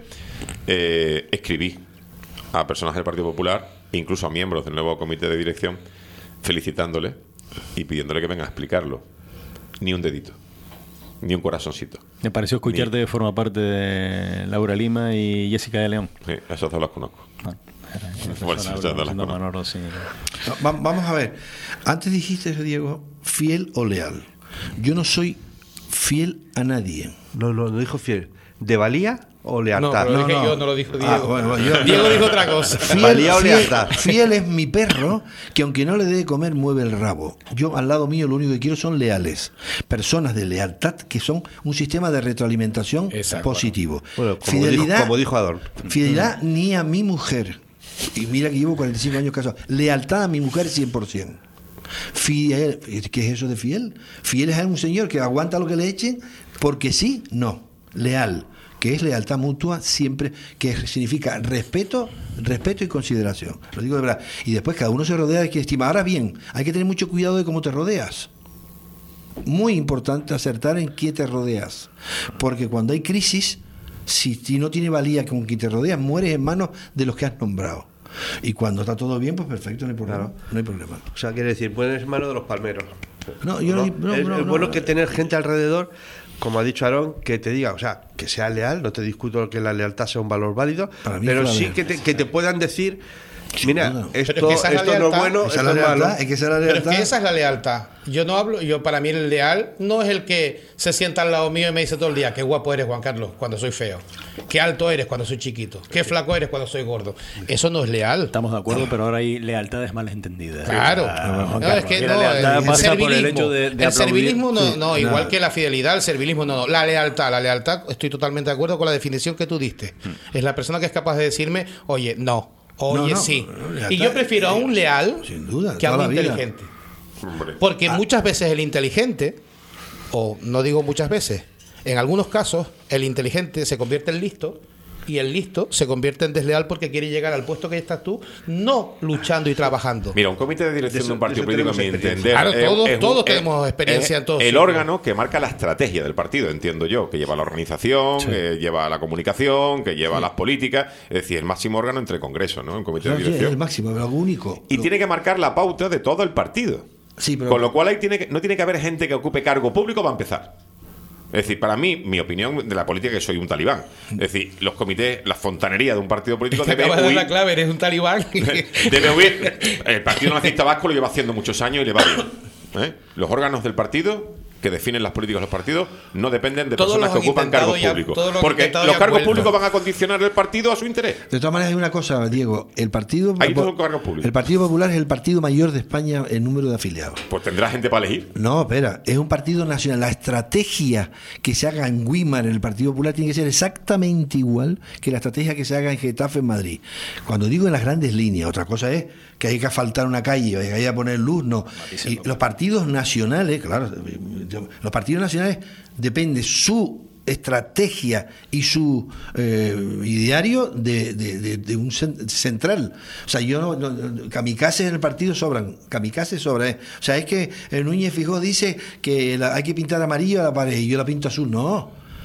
eh, escribí a personas del Partido Popular, incluso a miembros del nuevo comité de dirección, felicitándoles y pidiéndole que vengan a explicarlo. Ni un dedito, ni un corazoncito. Me pareció escucharte de forma parte de Laura Lima y Jessica de León. Sí, esos dos los conozco. Ah, era- Bueno, sí, Laura, ya no las siendo conozco. Manolo, sí. no, va- vamos a ver. Antes dijiste, Diego, fiel o leal. Yo no soy fiel a nadie. No, no, no dijo fiel. ¿De valía o No, lealtad? pero lo No, dije no. yo, no lo dijo Diego. Ah, bueno, bueno, yo- Diego dijo otra cosa. Fiel, Valía o fiel- lealtad. fiel es mi perro, que aunque no le dé de comer, mueve el rabo. Yo al lado mío lo único que quiero son leales. Personas de lealtad que son un sistema de retroalimentación Exacto. positivo. Bueno, como dijo, como dijo Adorno. Fidelidad ni a mi mujer. Y mira que llevo cuarenta y cinco años casado. Lealtad a mi mujer cien por ciento. Fiel, ¿qué es eso de fiel? Fiel es a un señor que aguanta lo que le echen porque sí, no. Leal, que es lealtad mutua siempre, que significa respeto, respeto y consideración. Lo digo de verdad. Y después cada uno se rodea de que estima. Ahora bien, hay que tener mucho cuidado de cómo te rodeas. Muy importante acertar en quién te rodeas. Porque cuando hay crisis, si, si no tiene valía con quien te rodeas, mueres en manos de los que has nombrado. Y cuando está todo bien, pues perfecto, no hay problema. No hay problema. O sea, quiere decir, pueden ser manos de los palmeros. No, yo no- no, es no, es no. bueno que tener gente alrededor, como ha dicho Aarón, que te diga, o sea, que sea leal, no te discuto que la lealtad sea un valor válido, Para mí pero es la sí leal. que te, que te puedan decir, mira, duda. esto, Pero es que esa es la esto no es lealtad. bueno, Esa esto es la es malo. lealtad, es que esa es la Pero es lealtad. que esa es la lealtad. Yo no hablo, yo para mí el leal no es el que se sienta al lado mío y me dice todo el día, qué guapo eres, Juan Carlos, cuando soy feo. Qué alto eres cuando soy chiquito. Qué flaco eres cuando soy gordo. Eso no es leal. Estamos de acuerdo, pero ahora hay lealtades mal entendidas. Claro. Ah, Juan No, Carlos, es que aquí la no, lealtad el, pasa por el servilismo. hecho de, de el aplaudir. servilismo no, Sí, no, igual nada. que la fidelidad, el servilismo no, no. La lealtad, la lealtad, estoy totalmente de acuerdo con la definición que tú diste. Es la persona que es capaz de decirme, oye, no, oye, No, no, sí. no, lealtad, Y yo prefiero a un leal sin duda, que a toda un la vida. inteligente. Hombre. Porque Ah. muchas veces el inteligente, o no digo muchas veces, en algunos casos el inteligente se convierte en listo y el listo se convierte en desleal porque quiere llegar al puesto que estás tú, no luchando y trabajando. Mira, un comité de dirección De eso- de un partido de eso político, a mi tenemos entender, Claro, es- todos- es un- todos es- tenemos experiencia es en todo, El sí. órgano que marca la estrategia del partido, entiendo yo, que lleva la organización, que lleva la comunicación, que lleva las políticas, es decir, el máximo órgano entre congresos, ¿no? Un comité No, de sí, es dirección. el máximo, pero algo único. Y Lo- tiene que marcar la pauta de todo el partido. Sí, pero- Con lo cual ahí tiene que, no tiene que haber gente que ocupe cargo público para empezar. Es decir, para mí, mi opinión de la política es que soy un talibán. Es decir, los comités, la fontanería de un partido político Te debe acabas de dar huir, la clave, eres un talibán. debe huir. El Partido Nacionalista Vasco lo lleva haciendo muchos años y le va bien. ¿Eh? Los órganos del partido que definen las políticas de los partidos no dependen de Todos personas los que han ocupan intentado cargos ya- públicos. todos los han Porque intentado los y han cargos vuelto. públicos van a condicionar el partido a su interés. De todas maneras hay una cosa, Diego, el partido Ahí todos son cargos públicos. el Partido Popular es el partido mayor de España en número de afiliados. Pues tendrá gente para elegir. No, espera, es un partido nacional. La estrategia que se haga en Weimar, en el Partido Popular, tiene que ser exactamente igual que la estrategia que se haga en Getafe, en Madrid. Cuando digo en las grandes líneas, otra cosa es que hay que asfaltar una calle, hay que poner luz, no. Y los partidos nacionales, claro, los partidos nacionales depende su estrategia y su eh, ideario de, de- de- de un cen- central. O sea, yo no, no- kamikazes en el partido sobran, kamikazes sobran. ¿eh? O sea, es que el Núñez Fijó dice que la- hay que pintar amarillo a la pared y yo la pinto azul. No.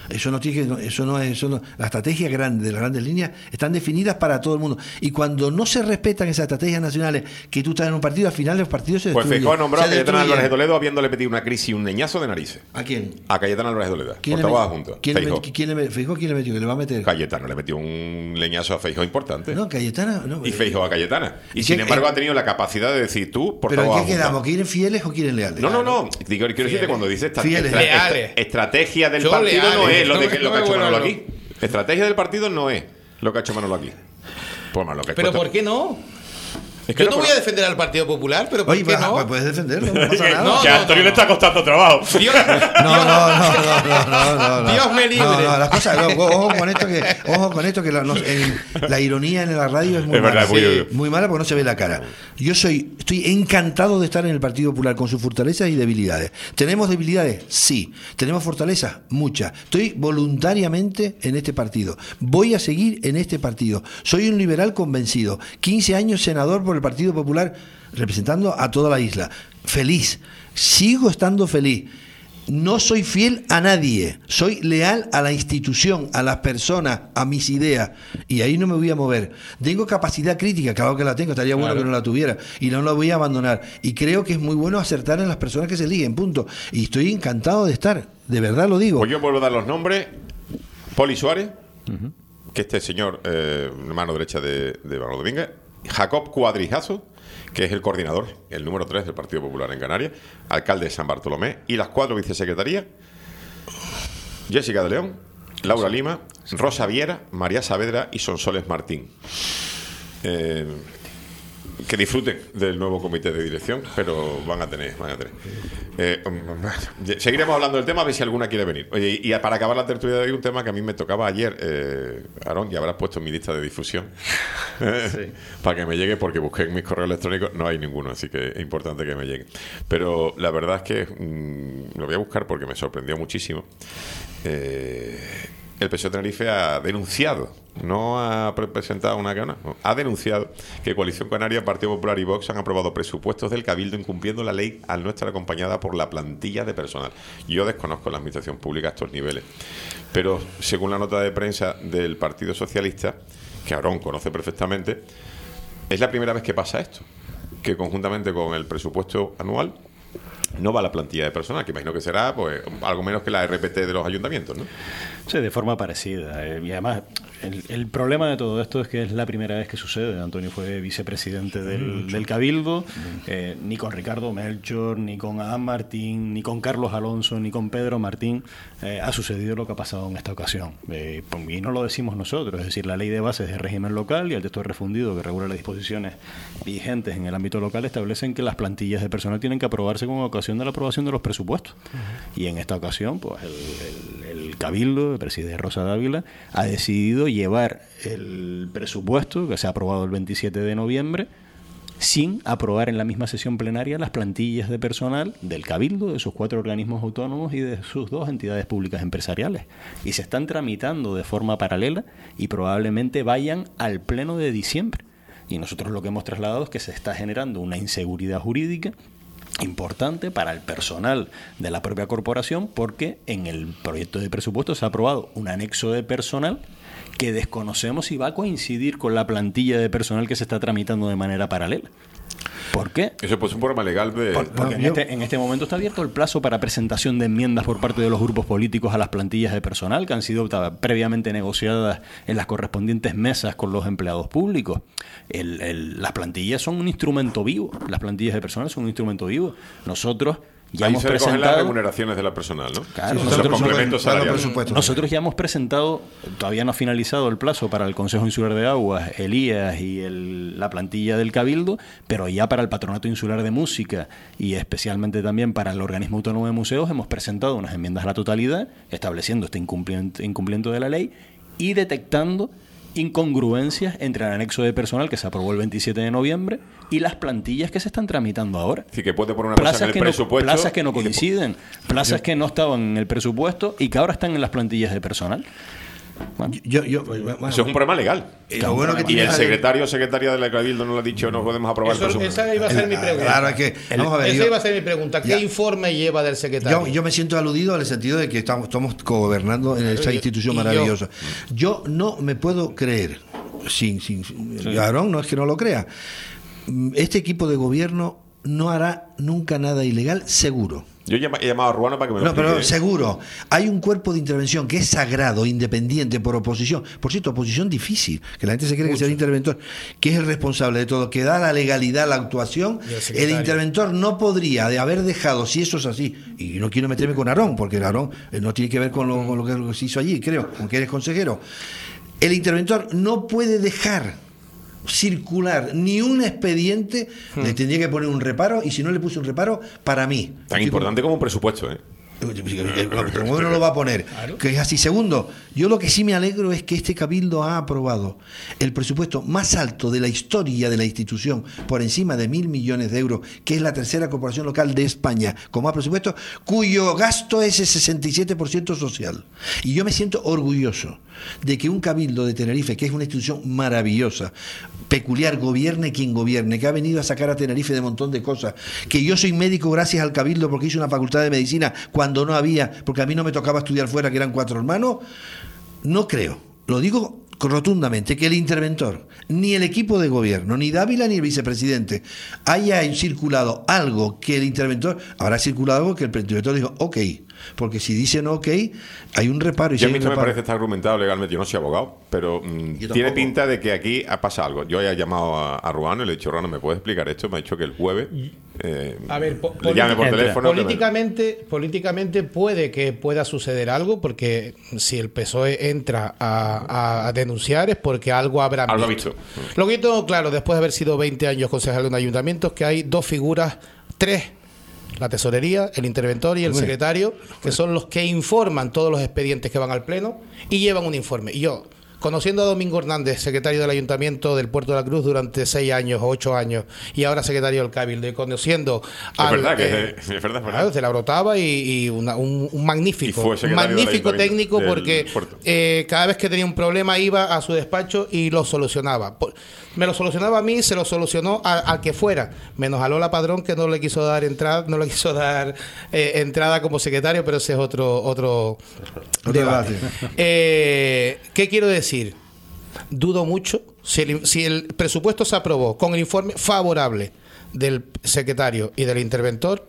Eso no tiene que, eso no es, eso no, la estrategia grande de las grandes líneas están definidas para todo el mundo. Y cuando no se respetan esas estrategias nacionales, que tú estás en un partido, al final los partidos se Pues destruyen. Feijóo nombró a Se Cayetano destruyen. Álvarez de Toledo habiéndole pedido una crisis y un leñazo de narices. ¿A quién? A Cayetano Álvarez de Toledo, ¿Quién le, portavoz met- adjunto. ¿quién le, Feijóo. met- quién le met- Feijóo, ¿quién le metió? ¿Que le va a meter? Cayetano le metió un leñazo a Feijóo importante. No, Cayetana. No, Y Feijóo a Cayetana. Y ¿Y sin qué- embargo eh, ha tenido la capacidad de decir tú, ¿Pero portavoz en qué adjunto. quedamos? ¿Quieren fieles o quieren leales? No, no, no. Digo, quiero decirte cuando dice esta, Fieles. estra- Leales. estra- estrategia del Yo partido no leales. es lo, de, No me- que- lo no que ha me hecho Manolo vuelvan aquí. Estrategia del partido no es lo que ha hecho Manolo aquí. Pues más lo que ha Pero puesto- ¿por qué no? Es que Yo no por- voy a defender al Partido Popular, pero ¿por Oye, qué pues, no? pues puedes defenderlo, no pasa nada. No, que a no, Antonio no, le está costando trabajo. Dios, No, no, no, no, no, no, no, no. Dios me libre. No, no, las cosas, no, ojo con esto que, ojo con esto que la, nos- en- la ironía en la radio es muy Es verdad, mala. muy Sí, duro. muy mala porque no se ve la cara. Yo soy, estoy encantado de estar en el Partido Popular con sus fortalezas y debilidades. ¿Tenemos debilidades? Sí. ¿Tenemos fortalezas? Muchas. Estoy voluntariamente en este partido. Voy a seguir en este partido. Soy un liberal convencido. quince años senador por el Partido Popular, representando a toda la isla. Feliz. Sigo estando feliz. No soy fiel a nadie, soy leal a la institución, a las personas, a mis ideas, y ahí no me voy a mover. Tengo capacidad crítica, claro que la tengo, estaría bueno Claro. que no la tuviera, y no la voy a abandonar. Y creo que es muy bueno acertar en las personas que se eligen, punto. Y estoy encantado de estar, de verdad lo digo. Pues yo vuelvo a dar los nombres. Poli Suárez, que este señor, eh, mano derecha de, de Manolo Domínguez. Jacob Cuadrijazo, que es el coordinador, el número tres del Partido Popular en Canarias, alcalde de San Bartolomé, y las cuatro vicesecretarías: Jessica de León, Laura Lima, Rosa Viera, María Saavedra y Sonsoles Martín. Eh, que disfruten del nuevo comité de dirección, pero van a tener, van a tener. Eh, um, seguiremos hablando del tema, a ver si alguna quiere venir. Oye, y para acabar la tertulia de hoy, un tema que a mí me tocaba ayer, eh, Aarón, ya habrás puesto en mi lista de difusión, Sí. para que me llegue, porque busqué en mis correos electrónicos, no hay ninguno, así que es importante que me llegue. Pero la verdad es que mm, lo voy a buscar porque me sorprendió muchísimo. Eh, el P S O E Tenerife ha denunciado, no ha pre- presentado una gana, no, ha denunciado que Coalición Canaria, Partido Popular y Vox han aprobado presupuestos del Cabildo incumpliendo la ley al no estar acompañada por la plantilla de personal. Yo desconozco la administración pública a estos niveles, pero según la nota de prensa del Partido Socialista, que Aarón conoce perfectamente, es la primera vez que pasa esto, que conjuntamente con el presupuesto anual no va la plantilla de personal, que imagino que será pues algo menos que la R P T de los ayuntamientos, ¿no? Sí, de forma parecida. Eh, y además, el, el problema de todo esto es que es la primera vez que sucede. Antonio fue vicepresidente del, del Cabildo. Eh, ni con Ricardo Melchor, ni con Adán Martín, ni con Carlos Alonso, ni con Pedro Martín eh, ha sucedido lo que ha pasado en esta ocasión. Eh, y no lo decimos nosotros, es decir, la ley de bases de régimen local y el texto refundido que regula las disposiciones vigentes en el ámbito local establecen que las plantillas de personal tienen que aprobarse con ocasión de la aprobación de los presupuestos. Y en esta ocasión, pues el, el, el Cabildo, el presidente Rosa Dávila, ha decidido llevar el presupuesto que se ha aprobado el veintisiete de noviembre sin aprobar en la misma sesión plenaria las plantillas de personal del Cabildo, de sus cuatro organismos autónomos y de sus dos entidades públicas empresariales. Y se están tramitando de forma paralela y probablemente vayan al pleno de diciembre. Y nosotros lo que hemos trasladado es que se está generando una inseguridad jurídica importante para el personal de la propia corporación, porque en el proyecto de presupuesto se ha aprobado un anexo de personal que desconocemos si va a coincidir con la plantilla de personal que se está tramitando de manera paralela. ¿Por qué? Eso pues es un problema legal de... Por- porque en este, en este momento está abierto el plazo para presentación de enmiendas por parte de los grupos políticos a las plantillas de personal que han sido ta- previamente negociadas en las correspondientes mesas con los empleados públicos. El- el- las plantillas son un instrumento vivo. Las plantillas de personal son un instrumento vivo. Nosotros ya Ahí hemos se recogen las presentado... remuneraciones de la personal, ¿no? Claro, Los nosotros- complementos Para los salariales. presupuestos. Nosotros ya hemos presentado, todavía no ha finalizado el plazo para el Consejo Insular de Aguas, el I A S y el- la plantilla del Cabildo, pero ya para el Patronato Insular de Música y especialmente también para el Organismo Autónomo de Museos hemos presentado unas enmiendas a la totalidad estableciendo este incumplimiento, incumplimiento de la ley y detectando incongruencias entre el anexo de personal que se aprobó el veintisiete de noviembre y las plantillas que se están tramitando ahora. Es decir, que puede poner una cosa en Plazas el que, no, presupuesto... plazas que no y después- coinciden, plazas que no estaban en el presupuesto y que ahora están en las plantillas de personal. Bueno. Yo, yo, bueno, Eso es un problema legal. lo bueno que Y tiene el la- secretario o secretaria del Cabildo no lo ha dicho, no podemos aprobar Eso- el presupuesto. esa iba a ser mi pregunta. Claro, es que, vamos a ver, Esa yo- iba a ser mi pregunta. ¿Qué Ya. informe lleva del secretario? Yo, yo me siento aludido en el sentido de que estamos, estamos gobernando en esa Y- institución y yo- maravillosa. Yo no me puedo creer, sin, sin, sin- Aarón no es que no lo crea, este equipo de gobierno no hará nunca nada ilegal, seguro. Yo he llama- he llamado a Ruano para que me lo No, pero explique. seguro. Hay un cuerpo de intervención que es sagrado, independiente, por oposición. Por cierto, oposición difícil, que la gente se cree que es el interventor, que es el responsable de todo, que da la legalidad a la actuación. Y el El, secretario. interventor no podría de haber dejado, si eso es así, y no quiero meterme con Aarón, porque Aarón eh, no tiene que ver con lo, con lo que se hizo allí, creo, con que eres consejero. El interventor no puede dejar circular ni un expediente, Hmm. le tendría que poner un reparo, y si no le puse un reparo, para mí. Tan Estoy importante como un presupuesto, ¿eh? ¿Cómo no lo va a poner? Que es así. Segundo, yo lo que sí me alegro es que este Cabildo ha aprobado el presupuesto más alto de la historia de la institución, por encima de mil millones de euros, que es la tercera corporación local de España, con más presupuesto, cuyo gasto es el sesenta y siete por ciento social. Y yo me siento orgulloso de que un Cabildo de Tenerife, que es una institución maravillosa, peculiar, gobierne quien gobierne, que ha venido a sacar a Tenerife de un montón de cosas, que yo soy médico gracias al Cabildo porque hice una facultad de medicina cuando no había, porque a mí no me tocaba estudiar fuera, que eran cuatro hermanos, no creo, lo digo rotundamente, que el interventor, ni el equipo de gobierno, ni Dávila ni el vicepresidente haya circulado algo que el interventor, habrá circulado algo que el interventor dijo, ok, porque si dicen ok, hay un reparo. Y si Yo a hay mí un esto me reparo- parece estar argumentado legalmente. Yo no soy abogado, pero mm, Yo tiene tampoco. pinta de que aquí ha pasado algo. Yo he llamado a, a Ruano y le he dicho, Ruano, ¿me puedes explicar esto? Me ha dicho que el jueves eh, A ver, po- le llame por política- teléfono. que me- Políticamente, políticamente puede que pueda suceder algo, porque si el P S O E entra a, a- a denunciar es porque algo habrá Algo ha visto. visto. Lo que yo tengo claro, después de haber sido veinte años concejal de un ayuntamiento, es que hay dos figuras, tres, la tesorería, el interventor y el Hombre. secretario, que son los que informan todos los expedientes que van al pleno y llevan un informe. Y yo, conociendo a Domingo Hernández, secretario del Ayuntamiento del Puerto de la Cruz durante seis años o ocho años, y ahora secretario del Cabildo, y conociendo Es al, verdad que eh, es, es verdad, es Claro, verdad. se la brotaba y, y una- un, un magnífico, Y fue un secretario del magnífico Ayuntamiento técnico del porque puerto. eh, cada vez que tenía un problema iba a su despacho y lo solucionaba. Por- Me lo solucionaba a mí, se lo solucionó a- al que fuera, menos a Lola Padrón, que no le quiso dar entrada, no le quiso dar eh, entrada como secretario, pero ese es otro otro Otro debate. debate. Eh, ¿Qué quiero decir? Dudo mucho si el, si el presupuesto se aprobó con el informe favorable del secretario y del interventor,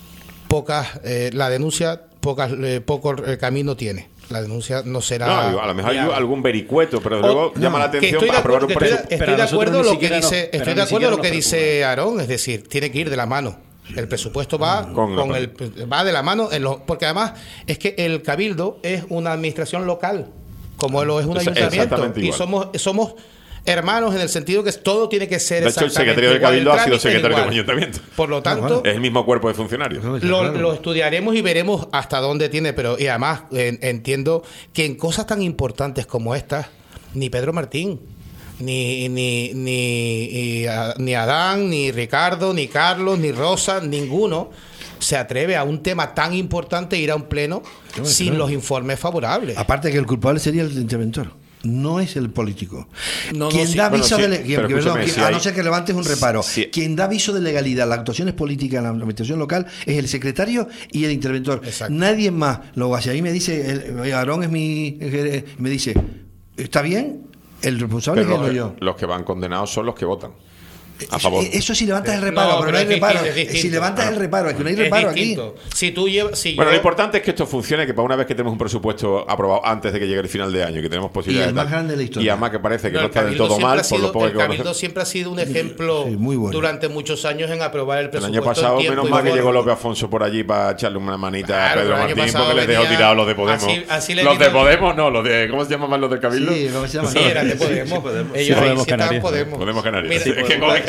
pocas eh, la denuncia pocas eh, poco eh, camino tiene. La denuncia no será. No, digo, a lo mejor hay viable. algún vericueto, pero O- luego llama la Que atención estoy de para aprobar acuerdo, un que estoy de- presupuesto. estoy Pero de a nosotros acuerdo ni lo que siquiera dice, nos- estoy pero de ni acuerdo siquiera lo que nos dice Aarón, es decir, tiene que ir de la mano. El presupuesto va Con con, la- el va de la mano en lo- porque además es que el Cabildo es una administración local, como lo es un Es- ayuntamiento, exactamente y igual. somos somos hermanos en el sentido que todo tiene que ser De hecho, el exactamente secretario del igual, Cabildo el ha sido trámite es secretario del igual. ayuntamiento. Por lo tanto, Es el mismo cuerpo de funcionarios. No, lo, claro. lo estudiaremos y veremos hasta dónde tiene, pero y además en- entiendo que en cosas tan importantes como estas, ni Pedro Martín, ni ni ni, y a- ni Adán, ni Ricardo, ni Carlos, ni Rosa, ninguno se atreve a un tema tan importante ir a un pleno sin los informes favorables. Aparte que el culpable sería el interventor. No es el político. No, no, quien sí. da Bueno, aviso sí, de le- quien- pero que- perdón, escúchame, quien- si a hay- no ser que levantes un reparo, Sí. quien da aviso de legalidad, las actuaciones políticas en la administración local es el secretario y el interventor. Exacto. Nadie más lo hace. Ahí me dice, el, Aarón es mi, eh, me dice, ¿está bien? El responsable Pero es los, él o yo. los que van condenados son los que votan a Eso, favor. eso si levantas el reparo, No, pero, pero no hay es distinto, reparo. es distinto. Si levantas el reparo, es que no hay Es reparo aquí. distinto. Si tú llevas, si Bueno, yo- lo importante es que esto funcione, que para una vez que tenemos un presupuesto aprobado antes de que llegue el final de año, que tenemos posibilidades. Y el más tal, grande de la historia. Y además que parece que No, no, el está del Cabildo todo siempre mal, ha por sido- lo poco el que Cabildo conocemos. siempre ha sido un ejemplo Sí, muy bueno. durante muchos años en aprobar el El presupuesto. año pasado, en tiempo menos y mal que forma. llegó López Afonso por allí para echarle una manita Claro, a Pedro el año Martín, pasado porque les dejó venía- tirados los de Podemos. así- así le los de vino- Podemos, no, los de. ¿Cómo se llaman más los del Cabildo? Sí, ¿cómo se llama? Sí, eran de Sí, Podemos. sí, Podemos. Ellos Sí, ahí Podemos sí están Canarias. Podemos. Podemos Canarias. Mira, Sí, es que como es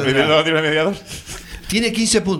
¿Vivienda no tiene mediador? Tiene quince puntos.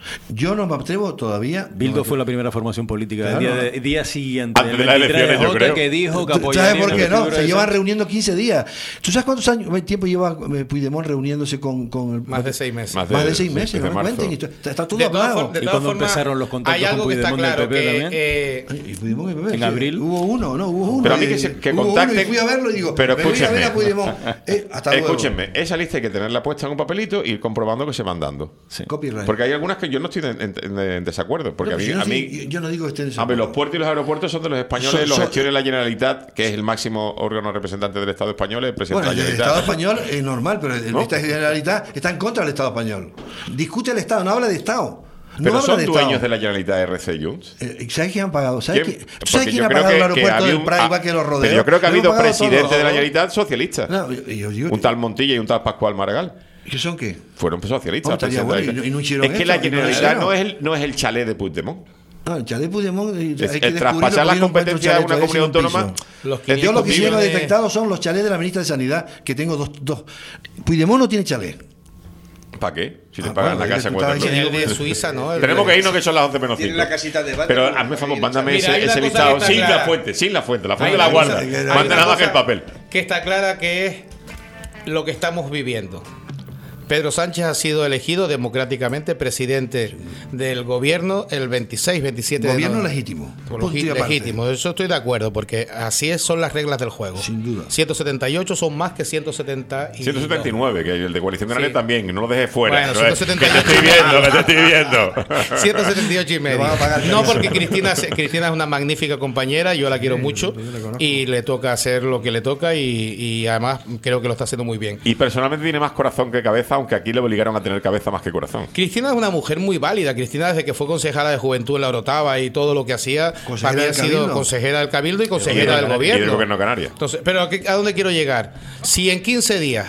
Yo no me atrevo todavía. Bildo no fue la primera formación política Claro. del día, de- día siguiente. Antes el de las veintitrés elecciones, yo J, creo. que dijo que ¿Tú apoyaría ¿Sabes por la qué no? figura Se de llevan Sánchez. reuniendo quince días. ¿Tú sabes cuántos años tiempo lleva eh, Puigdemont reuniéndose con, con el, Más de seis meses. Más Más de seis meses? desde No me marzo. cuenten, esto- está, está todo De todas hablado. for- de ¿Y todas cuándo formas, empezaron los contactos hay algo con que está Puigdemont del claro, P P que también? eh, Y Puigdemont y P P, ¿En sí. abril? Hubo uno, ¿no? Hubo uno. Pero a mí eh, que se- que hubo uno contacten- y fui a verlo y digo, Pero me voy a ver escúchenme. a Puigdemont. Eh, hasta luego. Escúchenme, esa lista hay que tenerla puesta en un papelito y ir comprobando que se van dando. Sí. Copyright. Porque hay algunas que yo no estoy en, en- en desacuerdo. Porque No, a mí, pues yo, no a mí estoy- yo no digo que estén en a ver, los puertos y los aeropuertos son de los españoles, Son- los son- gestiona la Generalitat, que es el máximo órgano representante del Estado español, el presidente Bueno, de la el del Generalitat. Estado español es normal, pero el ¿No? esta Generalitat está en contra del Estado español. Discute el Estado, no habla de Estado. No Pero habla son de dueños Estado. de la Generalitat R C Junts. Eh, ¿Sabes quién han pagado? ¿Sabes ¿Quién? quién, ¿tú Porque sabes quién yo ha creo pagado que- el que aeropuerto había del un- Prat ah, igual que los rodeos? Pero yo creo que ha Lo hemos habido pagado presidentes todos. de la Generalitat socialistas. No, yo- yo digo- Un tal Montilla y un tal Pascual Maragall. ¿Qué son qué? Fueron socialistas. Oh, estaría presidentes de bueno, la- y no- y no hicieron es que la eso, y no lo Generalitat hicieron. no es el, no es el chalet de Puigdemont. No, el chalet Puigdemont, eh, hay Es- que el descubrirlo traspasar las porque yo no encuentro competencias de una chalet comunidad todavía sin un autónoma. piso. Los les Yo digo, lo que sí viven- tengo detectado son los chalets de la ministra de Sanidad, que tengo dos. dos. Puigdemont no tiene chalet. ¿Para qué? Si le Ah, pagan bueno, la es casa que tú cuesta estabas todo. el de Suiza, ¿no? El Tenemos de- que irnos, que son las once menos Tiene cinco. la casita de bate. Pero con- hazme favor, ahí, mándame Mira, ese, hay una ese cosa listado que está sin la clara. fuente, sin la fuente. La fuente Hay la una guarda. cosa- Hay hay Manda una nada más que el cosa papel. que está clara, que es lo que estamos viviendo. Pedro Sánchez ha sido elegido democráticamente presidente del gobierno el veintiséis, veintisiete Gobierno de noviembre. legítimo. Por Punto y legi- aparte. legítimo, eso estoy de acuerdo, porque así es, son las reglas del juego. Sin duda. ciento setenta y ocho son más que ciento setenta y dos. ciento setenta y nueve, que el de Coalición Canaria Sí. también, no lo dejes fuera. Bueno, ¿no? Que ciento te setenta y ocho. estoy viendo, que te estoy viendo. ciento setenta y ocho y medio. van a pagar No, también. porque Cristina, se- Cristina es una magnífica compañera, yo la quiero mucho y le toca hacer lo que le toca y, y además creo que lo está haciendo muy bien. Y personalmente tiene más corazón que cabeza, aunque aquí le obligaron a tener cabeza más que corazón. Cristina es una mujer muy válida. Cristina, desde que fue consejera de Juventud en la Orotava y todo lo que hacía, Consejera para mí ha del sido Cabildo. consejera del Cabildo y Y consejera del- del gobierno. Y del gobierno canario. Entonces, pero ¿a, qué- a dónde quiero llegar? Si en quince días,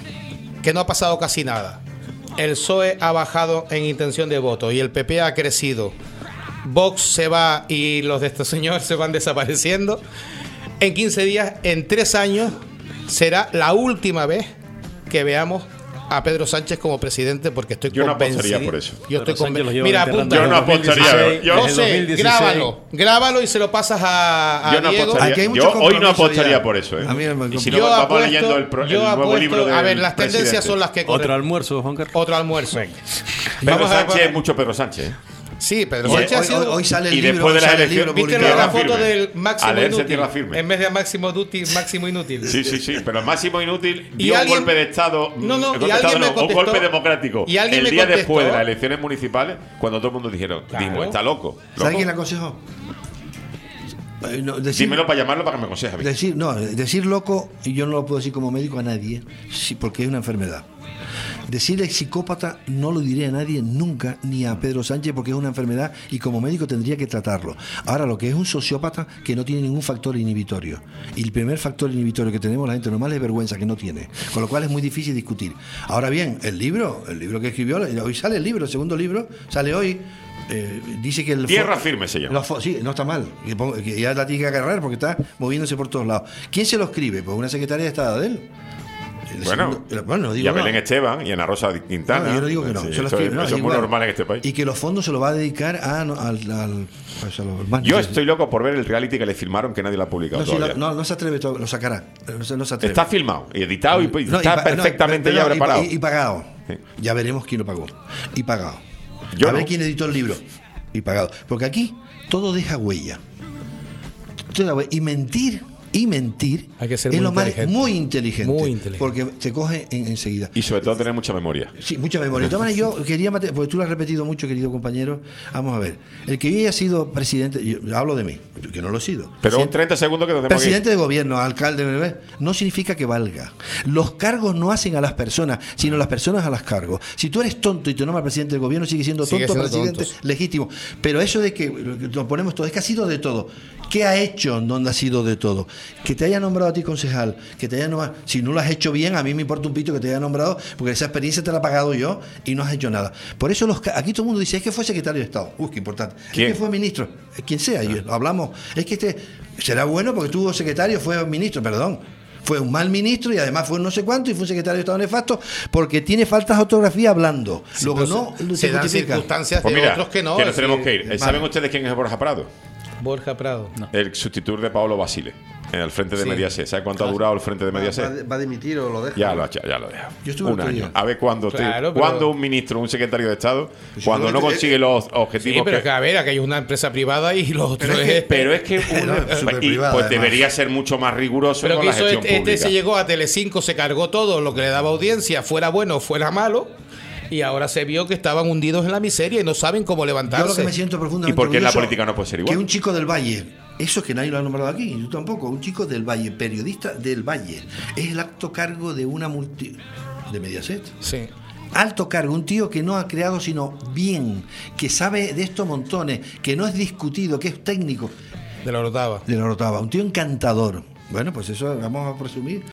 que no ha pasado casi nada, el P S O E ha bajado en intención de voto y el P P ha crecido, Vox se va y los de este señor se van desapareciendo, en quince días, en tres años, será la última vez que veamos a Pedro Sánchez como presidente, porque estoy Yo no convencido. apostaría por eso. Yo estoy Pedro Sánchez conven- lo lleva Mira, enterrando apunta. Yo no desde dos mil apostaría, dieciséis, yo- desde José, dos mil dieciséis. grábalo, grábalo y se lo pasas a, a Yo no Diego. apostaría. Aquí hay mucho Yo hoy no compromiso apostaría ya. por eso. ¿eh? A mí no me Y si no, Yo vamos apuesto- leyendo el, pro- el yo nuevo apuesto- libro del A ver, las tendencias presidente. son las que corren. Otro almuerzo, Juan Carlos. Otro almuerzo. Pedro Vamos a ver- Sánchez es mucho Pedro Sánchez. ¿eh? Sí, Pedro Hoy, Sánchez ha hoy- sido... hoy sale el Y libro. después de hoy las sale el elecciones- libro ¿Viste Tierra la publicado. foto firme. del máximo A leerse inútil? tierra firme. En vez de máximo duty, máximo inútil. Sí, sí, sí, pero el máximo inútil Y dio un alguien- golpe de Estado, No, no, un y golpe de alguien Estado me no, un contestó- golpe democrático. y alguien el me día contestó- después de las elecciones municipales, cuando todo el mundo dijeron, Claro. dijimos, está loco. ¿Sabes loco. quién le aconsejó? Eh, no, decir, Dímelo para llamarlo para que me aconseje a mí. decir, no, decir loco, y yo no lo puedo decir como médico a nadie, sí, porque es una enfermedad. Decirle psicópata no lo diré a nadie nunca, ni a Pedro Sánchez, porque es una enfermedad y como médico tendría que tratarlo. Ahora, lo que es un sociópata que no tiene ningún factor inhibitorio. Y el primer factor inhibitorio que tenemos la gente normal es vergüenza, que no tiene. Con lo cual es muy difícil discutir. Ahora bien, el libro, el libro que escribió, hoy sale el libro, el segundo libro, sale hoy. Eh, dice que el Tierra fo- firme se llama. los fo- sí, no está mal. Que, ponga- que ya la tiene que agarrar porque está moviéndose por todos lados. ¿Quién se lo escribe? Pues una secretaria de Estado de él. El Bueno, segundo- bueno, no y digo a no. Belén Esteban y a Ana Rosa Quintana. No, yo no digo que no. Sí, se lo eso, escribe, no, eso es muy igual. normal en este país. Y que los fondos se lo va a dedicar a, no, al, al- pues a los más Yo necesitados. estoy loco por ver el reality que le filmaron que nadie lo ha publicado No, sí, todavía. lo- no, no se atreve, to- lo sacará. No se, no se atreve. Está filmado, y editado y, y No, está pa- no, perfectamente pero- ya y- preparado. Y, y pagado. Sí. Ya veremos quién lo pagó. Y pagado. Yo a ver no. quién editó el libro. Y pagado. Porque aquí todo deja huella. Todo deja huella. Y mentir, y mentir Hay que ser es muy lo más inteligente. muy inteligente. Muy inteligente. Porque te coge en- enseguida. Y sobre todo tener mucha memoria. Sí, mucha memoria. De todas maneras, yo quería, mate- porque tú lo has repetido mucho, querido compañero. Vamos a ver. El que yo haya sido presidente, yo hablo de mí, que no lo he sido. Pero Sí, un treinta segundos que nos tenemos que ir. presidente de gobierno, alcalde, bebé, no significa que valga. Los cargos no hacen a las personas, sino las personas a las cargos. Si tú eres tonto y te nombras presidente del gobierno, sigue siendo Sigue tonto, siendo presidente tontos. legítimo. Pero eso de que lo ponemos todo, es que ha sido de todo. ¿Qué ha hecho donde ha sido de todo? Que te haya nombrado a ti concejal, que te haya nombrado, si no lo has hecho bien, a mí me importa un pito que te haya nombrado, porque esa experiencia te la he pagado yo y no has hecho nada. Por eso los, ca- aquí todo el mundo dice, es que fue secretario de Estado. Uy, qué importante. ¿Quién? Es que fue ministro. Quien sea, y hablamos. Es que este será bueno porque tuvo secretario, fue ministro, perdón. Fue un mal ministro y además fue un no sé cuánto y fue un secretario de Estado nefasto porque tiene faltas de ortografía hablando. Sí, Luego no se, se se dan justifica. circunstancias Pues de mira, otros que no. que nos es tenemos decir, que ir. ¿Saben vale. ustedes quién es Borja Prado? Borja Prado. No. El sustituto de Paolo Basile, en el frente de Sí. Mediaset. ¿Sabe cuánto ha durado el frente de ¿Va, Mediaset? va a dimitir o lo deja? Ya lo, ha- ya lo deja. Yo estuve un otro año. día. A ver cuándo, te- Claro, pero- cuándo un ministro, un secretario de Estado, Pues cuando no seguramente- consigue los Sí, objetivos pero que... que a ver, aquello es una empresa privada y los otros Pero es que, es- pero es que una- Era súper y, privada, pues además. debería ser mucho más riguroso Pero con que la hizo gestión este, este pública. se llegó a Telecinco, se cargó todo lo que le daba audiencia, fuera bueno o fuera malo, y ahora se vio que estaban hundidos en la miseria y no saben cómo Yo lo que levantarse. me siento profundamente ¿Y por qué en la orgulloso política no puede ser igual? Que un chico del Valle, eso es que nadie lo ha nombrado aquí, yo tampoco, un chico del Valle, periodista del Valle, es el alto cargo de una multi... de Mediaset. Sí. Alto cargo, un tío que no ha creado sino bien, que sabe de estos montones, que no es discutido, que es técnico. De la Orotava. De la Orotava, un tío encantador. Bueno, pues eso vamos a presumir